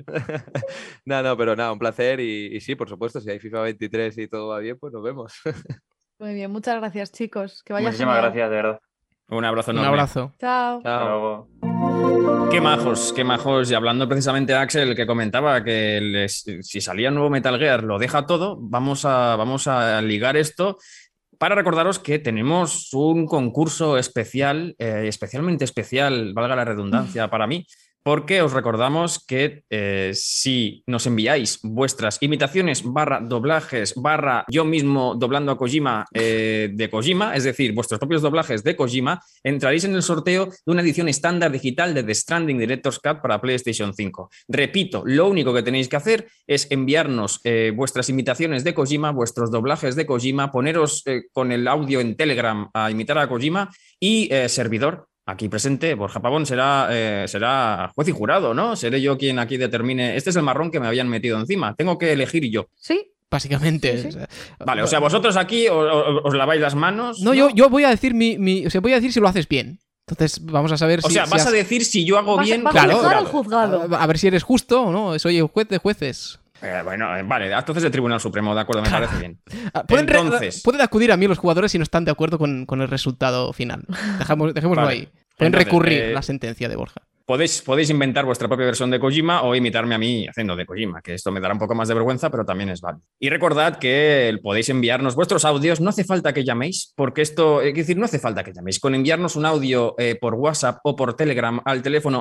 No, pero nada, un placer. Y sí, por supuesto, si hay FIFA 23 y todo va bien, pues nos vemos. Muy bien, muchas gracias, chicos. Que vaya Muchísimas genial. gracias, de verdad. Un abrazo Un enorme. abrazo. Chao. Hasta Chao. luego. Qué majos. Y hablando precisamente de Axel, que comentaba que si salía nuevo Metal Gear lo deja todo, vamos a ligar esto para recordaros que tenemos un concurso especial, especialmente especial, valga la redundancia para mí, porque os recordamos que si nos enviáis vuestras imitaciones /doblajes yo mismo doblando a Kojima de Kojima, es decir, vuestros propios doblajes de Kojima, entraréis en el sorteo de una edición estándar digital de The Stranding Director's Cut para PlayStation 5. Repito, lo único que tenéis que hacer es enviarnos vuestras imitaciones de Kojima, vuestros doblajes de Kojima, poneros con el audio en Telegram a imitar a Kojima y servidor. Aquí presente, Borja Pavón será juez y jurado, ¿no? Seré yo quien aquí determine. Este es el marrón que me habían metido encima. Tengo que elegir yo. Sí, Básicamente. Sí, sí. O sea, Vale, o sea, vosotros aquí os laváis las manos. No, yo voy a decir o sea, voy a decir si lo haces bien. Entonces vamos a saber O si... sea, si vas has- a decir si yo hago vas, bien. vas claro, a juzgar al claro. juzgado. a ver si eres justo o no. Soy el juez de jueces. Bueno, vale, entonces el Tribunal Supremo, de acuerdo, me parece bien. Pueden Entonces- acudir a mí los jugadores si no están de acuerdo con el resultado final. Dejémoslo Vale. ahí. Pueden Entonces, recurrir la sentencia de Borja. podéis inventar vuestra propia versión de Kojima o imitarme a mí haciendo de Kojima, que esto me dará un poco más de vergüenza, pero también es válido. Y recordad que podéis enviarnos vuestros audios, no hace falta que llaméis, porque esto, es decir, no hace falta que llaméis. Con enviarnos un audio por WhatsApp o por Telegram al teléfono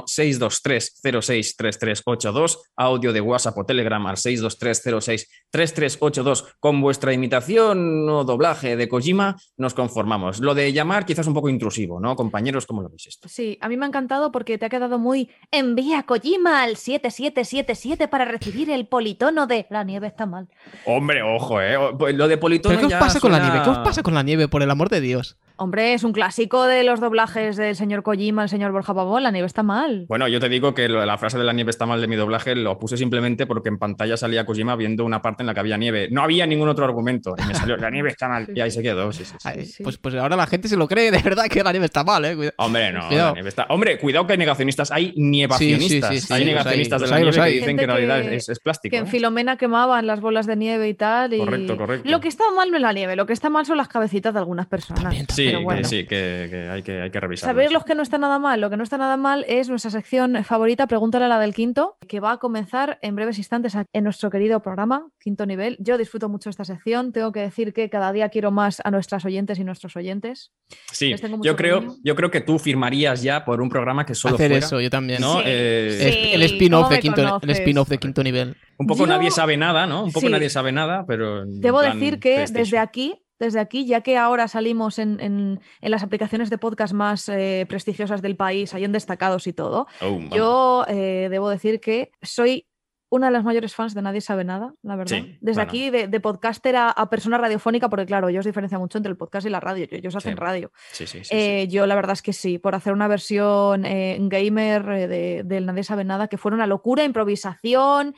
623-063382, audio de WhatsApp o Telegram al 623-063382, con vuestra imitación o doblaje de Kojima, nos conformamos. Lo de llamar quizás un poco intrusivo, ¿no? Compañeros, ¿cómo lo veis esto? Sí, a mí me ha encantado porque te ha quedado muy envía Kojima al 7777 para recibir el politono de la nieve está mal. Hombre, ojo, lo de politono. ¿Pero qué os pasa con la nieve? ¿Qué os pasa con la nieve, por el amor de Dios? Hombre, es un clásico de los doblajes del señor Kojima, el señor Borja Pavón, la nieve está mal. Bueno, yo te digo que la frase de la nieve está mal de mi doblaje lo puse simplemente porque en pantalla salía Kojima viendo una parte en la que había nieve. No había ningún otro argumento. Y me salió, la nieve está mal. Y ahí se quedó. Sí. Pues ahora la gente se lo cree de verdad que la nieve está mal, ¿eh? Hombre, no, la nieve está... Hombre, cuidado que hay negacionistas. Hay nievacionistas. Sí, hay negacionistas de la nieve que dicen que en realidad es plástico. Que en Filomena quemaban las bolas de nieve y tal. Y... Correcto. Lo que está mal no es la nieve, lo que está mal son las cabecitas de algunas personas. También. Sí, pero bueno. que hay que revisarlo. ¿Sabéis lo que no está nada mal? Lo que no está nada mal es nuestra sección favorita, Pregúntale a la del quinto, que va a comenzar en breves instantes en nuestro querido programa, Quinto Nivel. Yo disfruto mucho esta sección. Tengo que decir que cada día quiero más a nuestras oyentes y nuestros oyentes. Sí, yo creo que tú firmarías ya por un programa que solo hacer fuera, eso, yo también. ¿no? Sí. El spin-off de Quinto Nivel. Un poco nadie sabe nada, ¿no? Un poco nadie sabe nada, pero... Debo decir que desde aquí, ya que ahora salimos en las aplicaciones de podcast más prestigiosas del país, hay en destacados y todo, yo debo decir que soy una de las mayores fans de Nadie Sabe Nada, la verdad. Sí, desde aquí, de podcaster a persona radiofónica, porque claro, ellos diferencian mucho entre el podcast y la radio, ellos hacen radio. Sí. Yo la verdad es que sí, por hacer una versión gamer del Nadie Sabe Nada, que fue una locura, improvisación...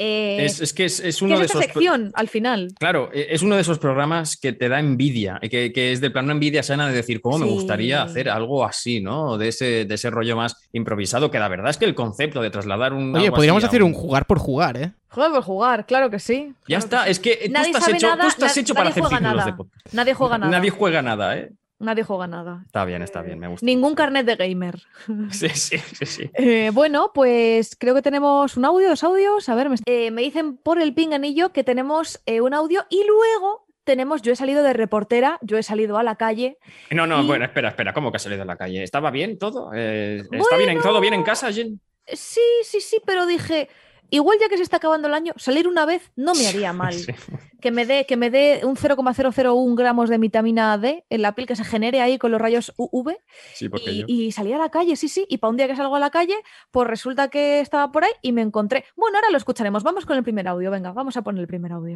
es que es uno de esos sección al final. Claro, es uno de esos programas que te da envidia, que es de plano envidia sana de decir cómo me gustaría hacer algo así, ¿no? De ese rollo más improvisado, que la verdad es que el concepto de trasladar un... Oye, podríamos hacer un jugar por jugar, ¿eh? Jugar por jugar, claro que sí. Ya está, es que tú estás hecho para hacer círculos de podcast. Nadie juega nada. Nadie juega nada, ¿eh? Nadie juega nada. Está bien, me gusta. Ningún carnet de gamer. Sí. Bueno, pues creo que tenemos un audio, 2 audios. A ver, me dicen por el pinganillo que tenemos un audio y luego tenemos, yo he salido de reportera, yo he salido a la calle. No, bueno, espera, ¿cómo que has salido a la calle? ¿Estaba bien todo? ¿Todo bien en casa, Jen? Sí, pero dije... Igual ya que se está acabando el año, salir una vez no me haría mal. Sí. Que me dé un 0,001 gramos de vitamina D en la piel que se genere ahí con los rayos UV. Sí, porque y salí a la calle, sí. Y para un día que salgo a la calle, pues resulta que estaba por ahí y me encontré. Bueno, ahora lo escucharemos. Vamos con el primer audio. Venga, vamos a poner el primer audio.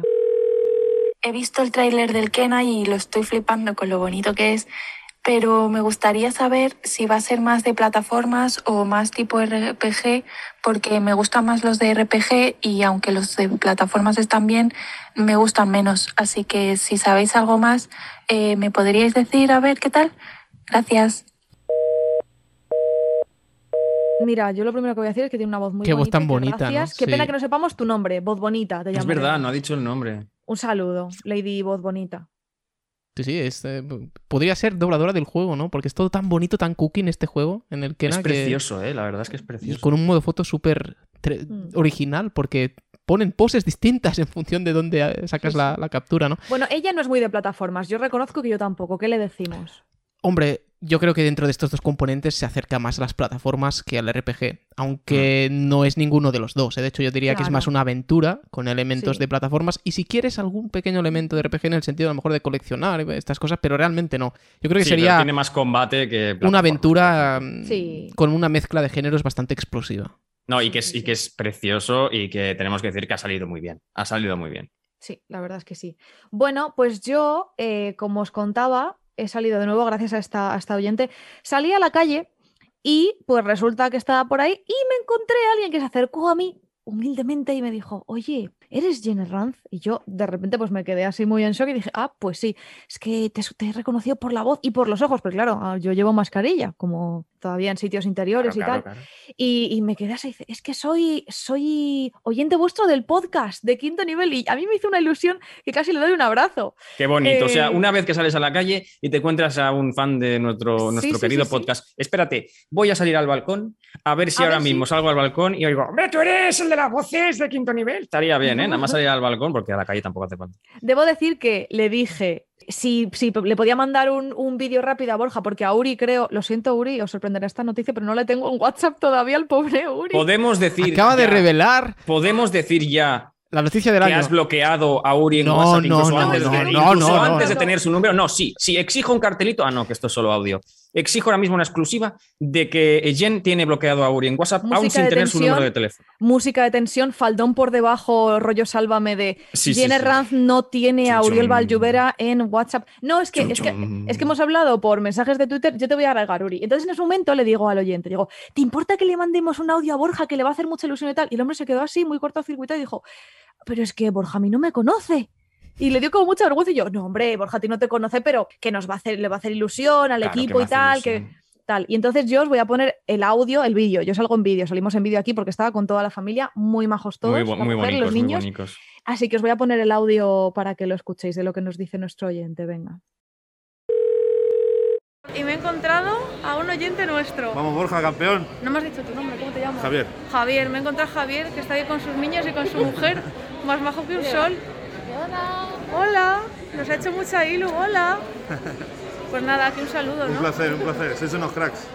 He visto el tráiler del Kena y lo estoy flipando con lo bonito que es. Pero me gustaría saber si va a ser más de plataformas o más tipo RPG, porque me gustan más los de RPG y aunque los de plataformas están bien, me gustan menos. Así que si sabéis algo más, ¿me podríais decir a ver qué tal? Gracias. Mira, yo lo primero que voy a decir es que tiene una voz muy bonita. Qué voz tan bonita, gracias. ¿no? Qué pena Sí. que no sepamos tu nombre, voz bonita. Te es llamaré. verdad, no ha dicho el nombre. Un saludo, Lady Voz Bonita. Sí, podría ser dobladora del juego, ¿no? Porque es todo tan bonito, tan cookie en este juego, en el Kena. Es precioso, la verdad es que es Y precioso. con un modo foto súper original, porque ponen poses distintas en función de dónde sacas Sí. la captura, ¿no? Bueno, ella no es muy de plataformas. Yo reconozco que yo tampoco. ¿Qué le decimos? Hombre, yo creo que dentro de estos dos componentes se acerca más a las plataformas que al RPG, aunque no es ninguno de los dos. De hecho, yo diría que es Claro. más una aventura con elementos Sí. de plataformas y si quieres algún pequeño elemento de RPG en el sentido a lo mejor de coleccionar estas cosas, pero realmente no. Yo creo que Sí, pero sería tiene más combate que una plataformas, aventura Sí. con una mezcla de géneros bastante explosiva. No, y que es precioso y que tenemos que decir que ha salido muy bien. Ha salido muy bien. Sí, la verdad es que sí. Bueno, pues yo, como os contaba, he salido de nuevo gracias a esta oyente. Salí a la calle y pues resulta que estaba por ahí y me encontré a alguien que se acercó a mí humildemente y me dijo, oye, ¿eres Jen Ranz? Y yo de repente pues me quedé así muy en shock y dije, pues sí, es que te he reconocido por la voz y por los ojos, pero claro, yo llevo mascarilla, como todavía en sitios interiores Claro, y tal. claro. Y me quedé así, es que soy oyente vuestro del podcast de Quinto Nivel y a mí me hizo una ilusión que casi le doy un abrazo. Qué bonito. O sea, una vez que sales a la calle y te encuentras a un fan de nuestro querido podcast, espérate, voy a salir al balcón a ver si ahora mismo salgo al balcón y oigo, ¡hombre, tú eres el de las voces de Quinto Nivel! Estaría bien, ¿eh? Nada más salir al balcón porque a la calle tampoco hace falta. Debo decir que le dije si le podía mandar un vídeo rápido a Borja, porque a Uri creo, lo siento Uri, os sorprenderá esta noticia, pero no le tengo en WhatsApp todavía al pobre Uri. Podemos decir Acaba de revelar Podemos decir ya la noticia del que año. has bloqueado a Uri en No, WhatsApp no, incluso no, antes, no, antes de tener su número. No, sí, exijo un cartelito. Ah, no, que esto es solo audio. Exijo ahora mismo una exclusiva de que Jen tiene bloqueado a Uri en WhatsApp aún sin tener su número de teléfono. Música de tensión, faldón por debajo, rollo sálvame de Jen Herranz no tiene a Uriel Valllluvera en WhatsApp. No, es que hemos hablado por mensajes de Twitter, yo te voy a agregar, Uri. Entonces en ese momento le digo al oyente, digo, ¿te importa que le mandemos un audio a Borja que le va a hacer mucha ilusión y tal? Y el hombre se quedó así, muy cortocircuitado y dijo, pero es que Borja a mí no me conoce. Y le dio como mucha vergüenza y yo, no, hombre, Borja a ti no te conoce, pero que le va a hacer ilusión al equipo y tal, tal. Y entonces yo os voy a poner el audio, el vídeo. Yo salgo en vídeo, salimos en vídeo aquí porque estaba con toda la familia, muy majos todos, muy bonitos, los niños. Muy bonitos. Así que os voy a poner el audio para que lo escuchéis de lo que nos dice nuestro oyente, venga. Y me he encontrado a un oyente nuestro. Vamos, Borja, campeón. No me has dicho tu nombre, ¿cómo te llamas? Javier. Javier, me he encontrado a Javier, que está ahí con sus niños y con su mujer, más majo que un sol. Hola. Hola, nos ha hecho mucha ilu, hola. Pues nada, aquí un saludo, ¿no? Un placer, sois unos cracks.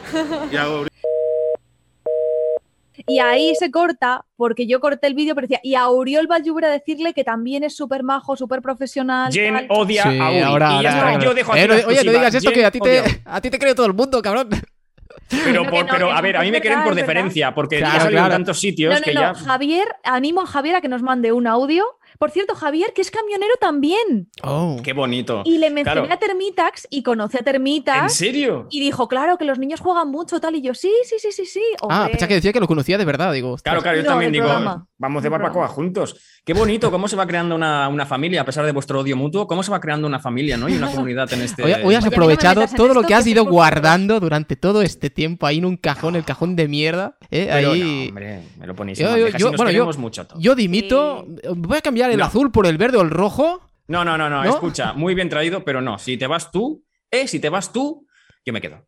Y ahí se corta, porque yo corté el vídeo, pero decía, y a Uriol Valllluvera decirle que también es súper majo, súper profesional. Jen tal. odia a Uri. Ahora. Yo dejo aquí oye, no digas esto, Jen que a ti te cree todo el mundo, cabrón. Pero a ver, a mí me quieren por deferencia, porque ya he salido en tantos sitios que ya... Javier, animo a Javier a que nos mande un audio. Por cierto, Javier, que es camionero también. Oh, qué bonito. Y le mencioné a Termitax y conoce a Termitax. ¿En serio? Y dijo, claro, que los niños juegan mucho, tal. Y yo, sí. pensaba que decía que lo conocía de verdad, digo. Claro, yo también digo, vamos de barbacoa juntos. Qué bonito, cómo se va creando una familia, a pesar de vuestro odio mutuo, cómo se va creando una familia, ¿no? Y una comunidad en este... Hoy has aprovechado todo lo que has ido guardando durante todo este tiempo ahí en un cajón, el cajón de mierda. Pero no, hombre, me lo ponéis en bandeja, si nos queremos mucho todos. Yo dimito, voy a cambiar el azul por el verde o el rojo. No, escucha, muy bien traído, pero no, si te vas tú, yo me quedo.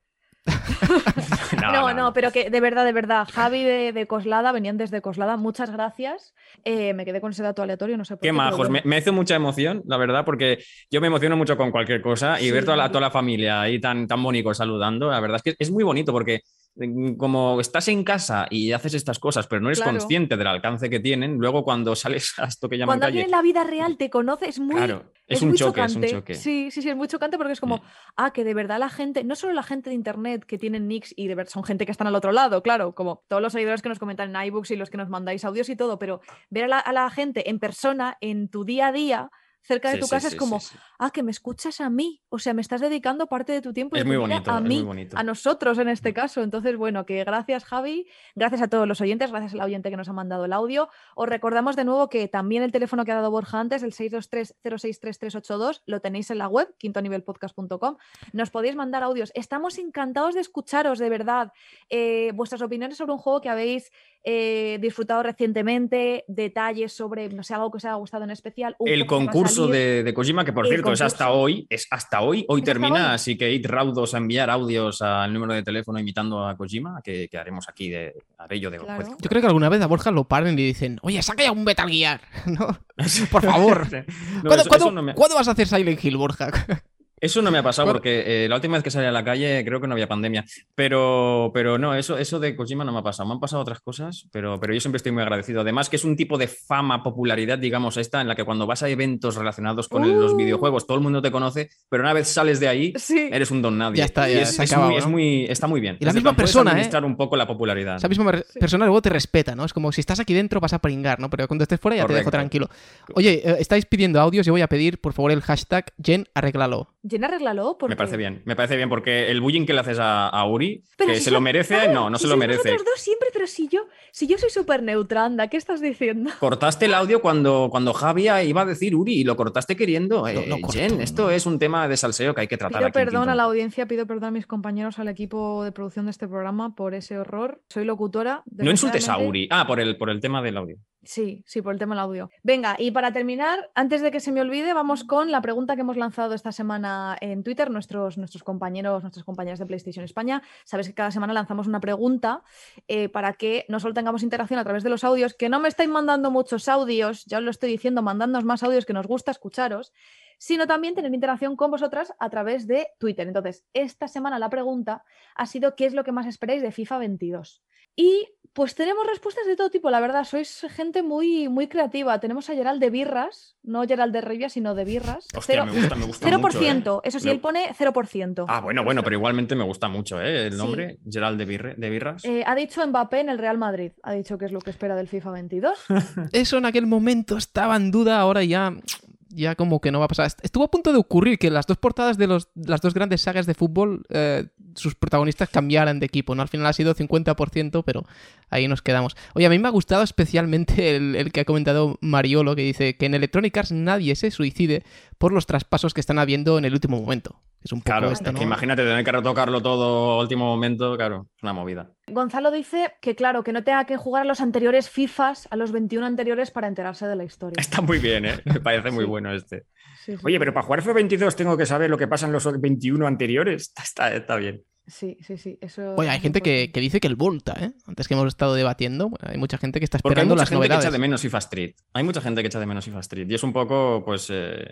No, pero que de verdad, Javi de Coslada, venían desde Coslada, muchas gracias. Me quedé con ese dato aleatorio, no sé por qué. Qué majos, bueno. me hizo mucha emoción, la verdad, porque yo me emociono mucho con cualquier cosa y ver toda la familia ahí tan bonito saludando, la verdad es que es muy bonito porque como estás en casa y haces estas cosas, pero no eres consciente del alcance que tienen, luego cuando sales a esto que llaman cuando calle... alguien en la vida real te conoce, es muy... Claro, es un choque. Sí, es muy chocante porque es como, que de verdad la gente, no solo la gente de internet que tienen nicks y de verdad son gente que están al otro lado, claro, como todos los seguidores que nos comentan en iBooks y los que nos mandáis audios y todo, pero ver a la gente en persona, en tu día a día, cerca de tu casa, es como, que me escuchas a mí, o sea, me estás dedicando parte de tu tiempo es muy bonito, a mí, muy bonito. a nosotros en este caso. Entonces, bueno, que gracias Javi, gracias a todos los oyentes, gracias al oyente que nos ha mandado el audio. Os recordamos de nuevo que también el teléfono que ha dado Borja antes, el 623-063382, lo tenéis en la web, quintonivelpodcast.com. Nos podéis mandar audios. Estamos encantados de escucharos, de verdad. Vuestras opiniones sobre un juego que habéis disfrutado recientemente, detalles sobre, no sé, algo que os haya gustado en especial. El concurso de Kojima, que por cierto es hasta hoy termina, hoy. así que id raudos a enviar audios al número de teléfono imitando a Kojima, que haremos aquí a ello de claro. juez. Yo creo que alguna vez a Borja lo paren y dicen, oye, saca ya un Metal Gear, ¿no? Por favor. ¿Cuándo vas a hacer Silent Hill, Borja? Eso no me ha pasado porque la última vez que salí a la calle creo que no había pandemia, pero no, eso de Kojima no me ha pasado. Me han pasado otras cosas, pero yo siempre estoy muy agradecido. Además que es un tipo de fama, popularidad, digamos, esta, en la que cuando vas a eventos relacionados con los videojuegos, todo el mundo te conoce, pero una vez sales de ahí, eres un don nadie. Ya está, está muy bien. Y la misma persona, administrar un poco la popularidad. Esa misma persona luego te respeta, ¿no? Es como si estás aquí dentro vas a pringar, ¿no? Pero cuando estés fuera ya te dejo tranquilo. Oye, estáis pidiendo audios, yo voy a pedir, por favor, el hashtag Jen arréglalo. Jen, arréglalo. Me parece bien, porque el bullying que le haces a Uri, pero que si se lo merece, no se lo merece. Nosotros dos siempre, pero si yo soy súper neutra, anda, ¿qué estás diciendo? Cortaste el audio cuando Javi iba a decir Uri y lo cortaste queriendo. Jen, esto es un tema de salseo que hay que tratar Pido aquí. Perdón a la audiencia, pido perdón a mis compañeros, al equipo de producción de este programa por ese horror. Soy locutora. No insultes a Uri. Por el tema del audio. Sí, por el tema del audio. Venga, y para terminar, antes de que se me olvide, vamos con la pregunta que hemos lanzado esta semana en Twitter, nuestros compañeros, nuestras compañeras de PlayStation España. Sabes que cada semana lanzamos una pregunta para que no solo tengamos interacción a través de los audios, que no me estáis mandando muchos audios, ya os lo estoy diciendo, mandadnos más audios que nos gusta escucharos, sino también tener interacción con vosotras a través de Twitter. Entonces, esta semana la pregunta ha sido ¿qué es lo que más esperáis de FIFA 22? Y pues tenemos respuestas de todo tipo, la verdad, sois gente muy, muy creativa. Tenemos a Gerald de Birras, no Gerald de Rivia, sino de Birras. Hostia, me gusta 0%, mucho, eso sí, él pone 0%. Bueno, pero igualmente me gusta mucho el nombre, sí. Gerald de Birras. Ha dicho Mbappé en el Real Madrid, ha dicho que es lo que espera del FIFA 22. Eso en aquel momento estaba en duda, ahora ya como que no va a pasar. Estuvo a punto de ocurrir que las dos portadas de las dos grandes sagas de fútbol, sus protagonistas cambiaran de equipo, ¿no? Al final ha sido 50%, pero ahí nos quedamos. Oye, a mí me ha gustado especialmente el que ha comentado Mariolo, que dice que en Electronic Arts nadie se suicide por los traspasos que están habiendo en el último momento. Es un poco esto, ¿no? Que imagínate tener que retocarlo todo último momento, claro, es una movida. Gonzalo dice que claro, que no tenga que jugar a los anteriores FIFAs, a los 21 anteriores para enterarse de la historia. Está muy bien, me parece muy bueno este. Sí. Oye, pero para jugar F22 tengo que saber lo que pasa en los 21 anteriores. Está bien. Sí. Eso. Oye, hay gente que dice que el Volta, antes que hemos estado debatiendo, hay mucha gente que está porque esperando las novedades. Hay mucha gente que echa de menos FIFA Street. Hay mucha gente que echa de menos FIFA Street. Y es un poco, pues,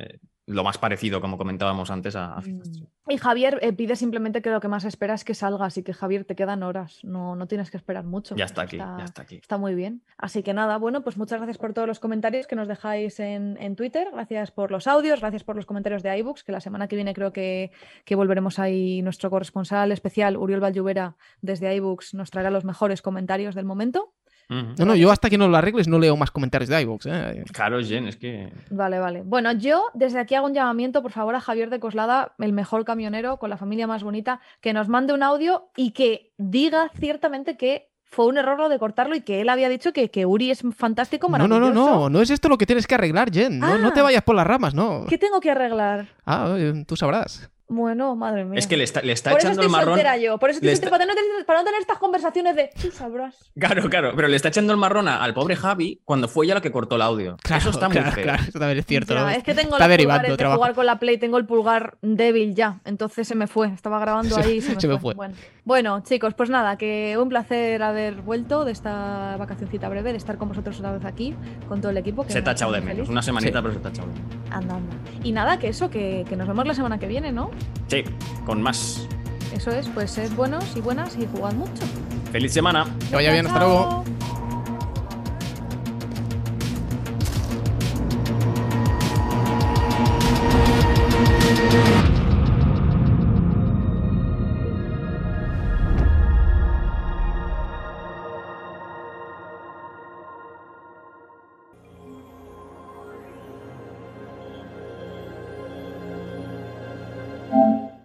lo más parecido, como comentábamos antes, a FIFA Street. Y Javier pide simplemente que lo que más espera es que salga. Así que, Javier, te quedan horas. No tienes que esperar mucho. Ya está aquí. Está muy bien. Así que nada, bueno, pues muchas gracias por todos los comentarios que nos dejáis en Twitter. Gracias por los audios, gracias por los comentarios de iBooks, que la semana que viene creo que volveremos ahí. Nuestro corresponsal especial, Uriol Valllluvera, desde iBooks, nos traerá los mejores comentarios del momento. No, yo hasta que no lo arregles no leo más comentarios de iVoox. Claro, Jen, es que... Vale. Bueno, yo desde aquí hago un llamamiento, por favor, a Javier de Coslada, el mejor camionero con la familia más bonita, que nos mande un audio y que diga ciertamente que fue un error lo de cortarlo y que él había dicho que Uri es fantástico, maravilloso. No es esto lo que tienes que arreglar, Jen. No te vayas por las ramas, no. ¿Qué tengo que arreglar? Tú sabrás. Bueno, madre mía. Es que le está echando el marrón. Por eso estoy soltera yo. Para no tener estas conversaciones de tú sabrás. Claro, pero le está echando el marrón al pobre Javi cuando fue ella la que cortó el audio. Claro, eso está muy feo. Claro, eso también es cierto. Ya, ¿no? Es que tengo está los derivando pulgares de jugar con la Play, tengo el pulgar débil ya. Entonces se me fue. Estaba grabando ahí y se me fue. Bueno, chicos, pues nada, que un placer haber vuelto de esta vacacioncita breve, de estar con vosotros otra vez aquí, con todo el equipo. Se te ha echado de menos. Una semanita, pero se te ha echado de menos. Anda. Y nada, que nos vemos la semana que viene, ¿no? Sí, con más. Eso es, pues sed buenos y buenas y jugad mucho. ¡Feliz semana! Que vaya bien, hasta luego.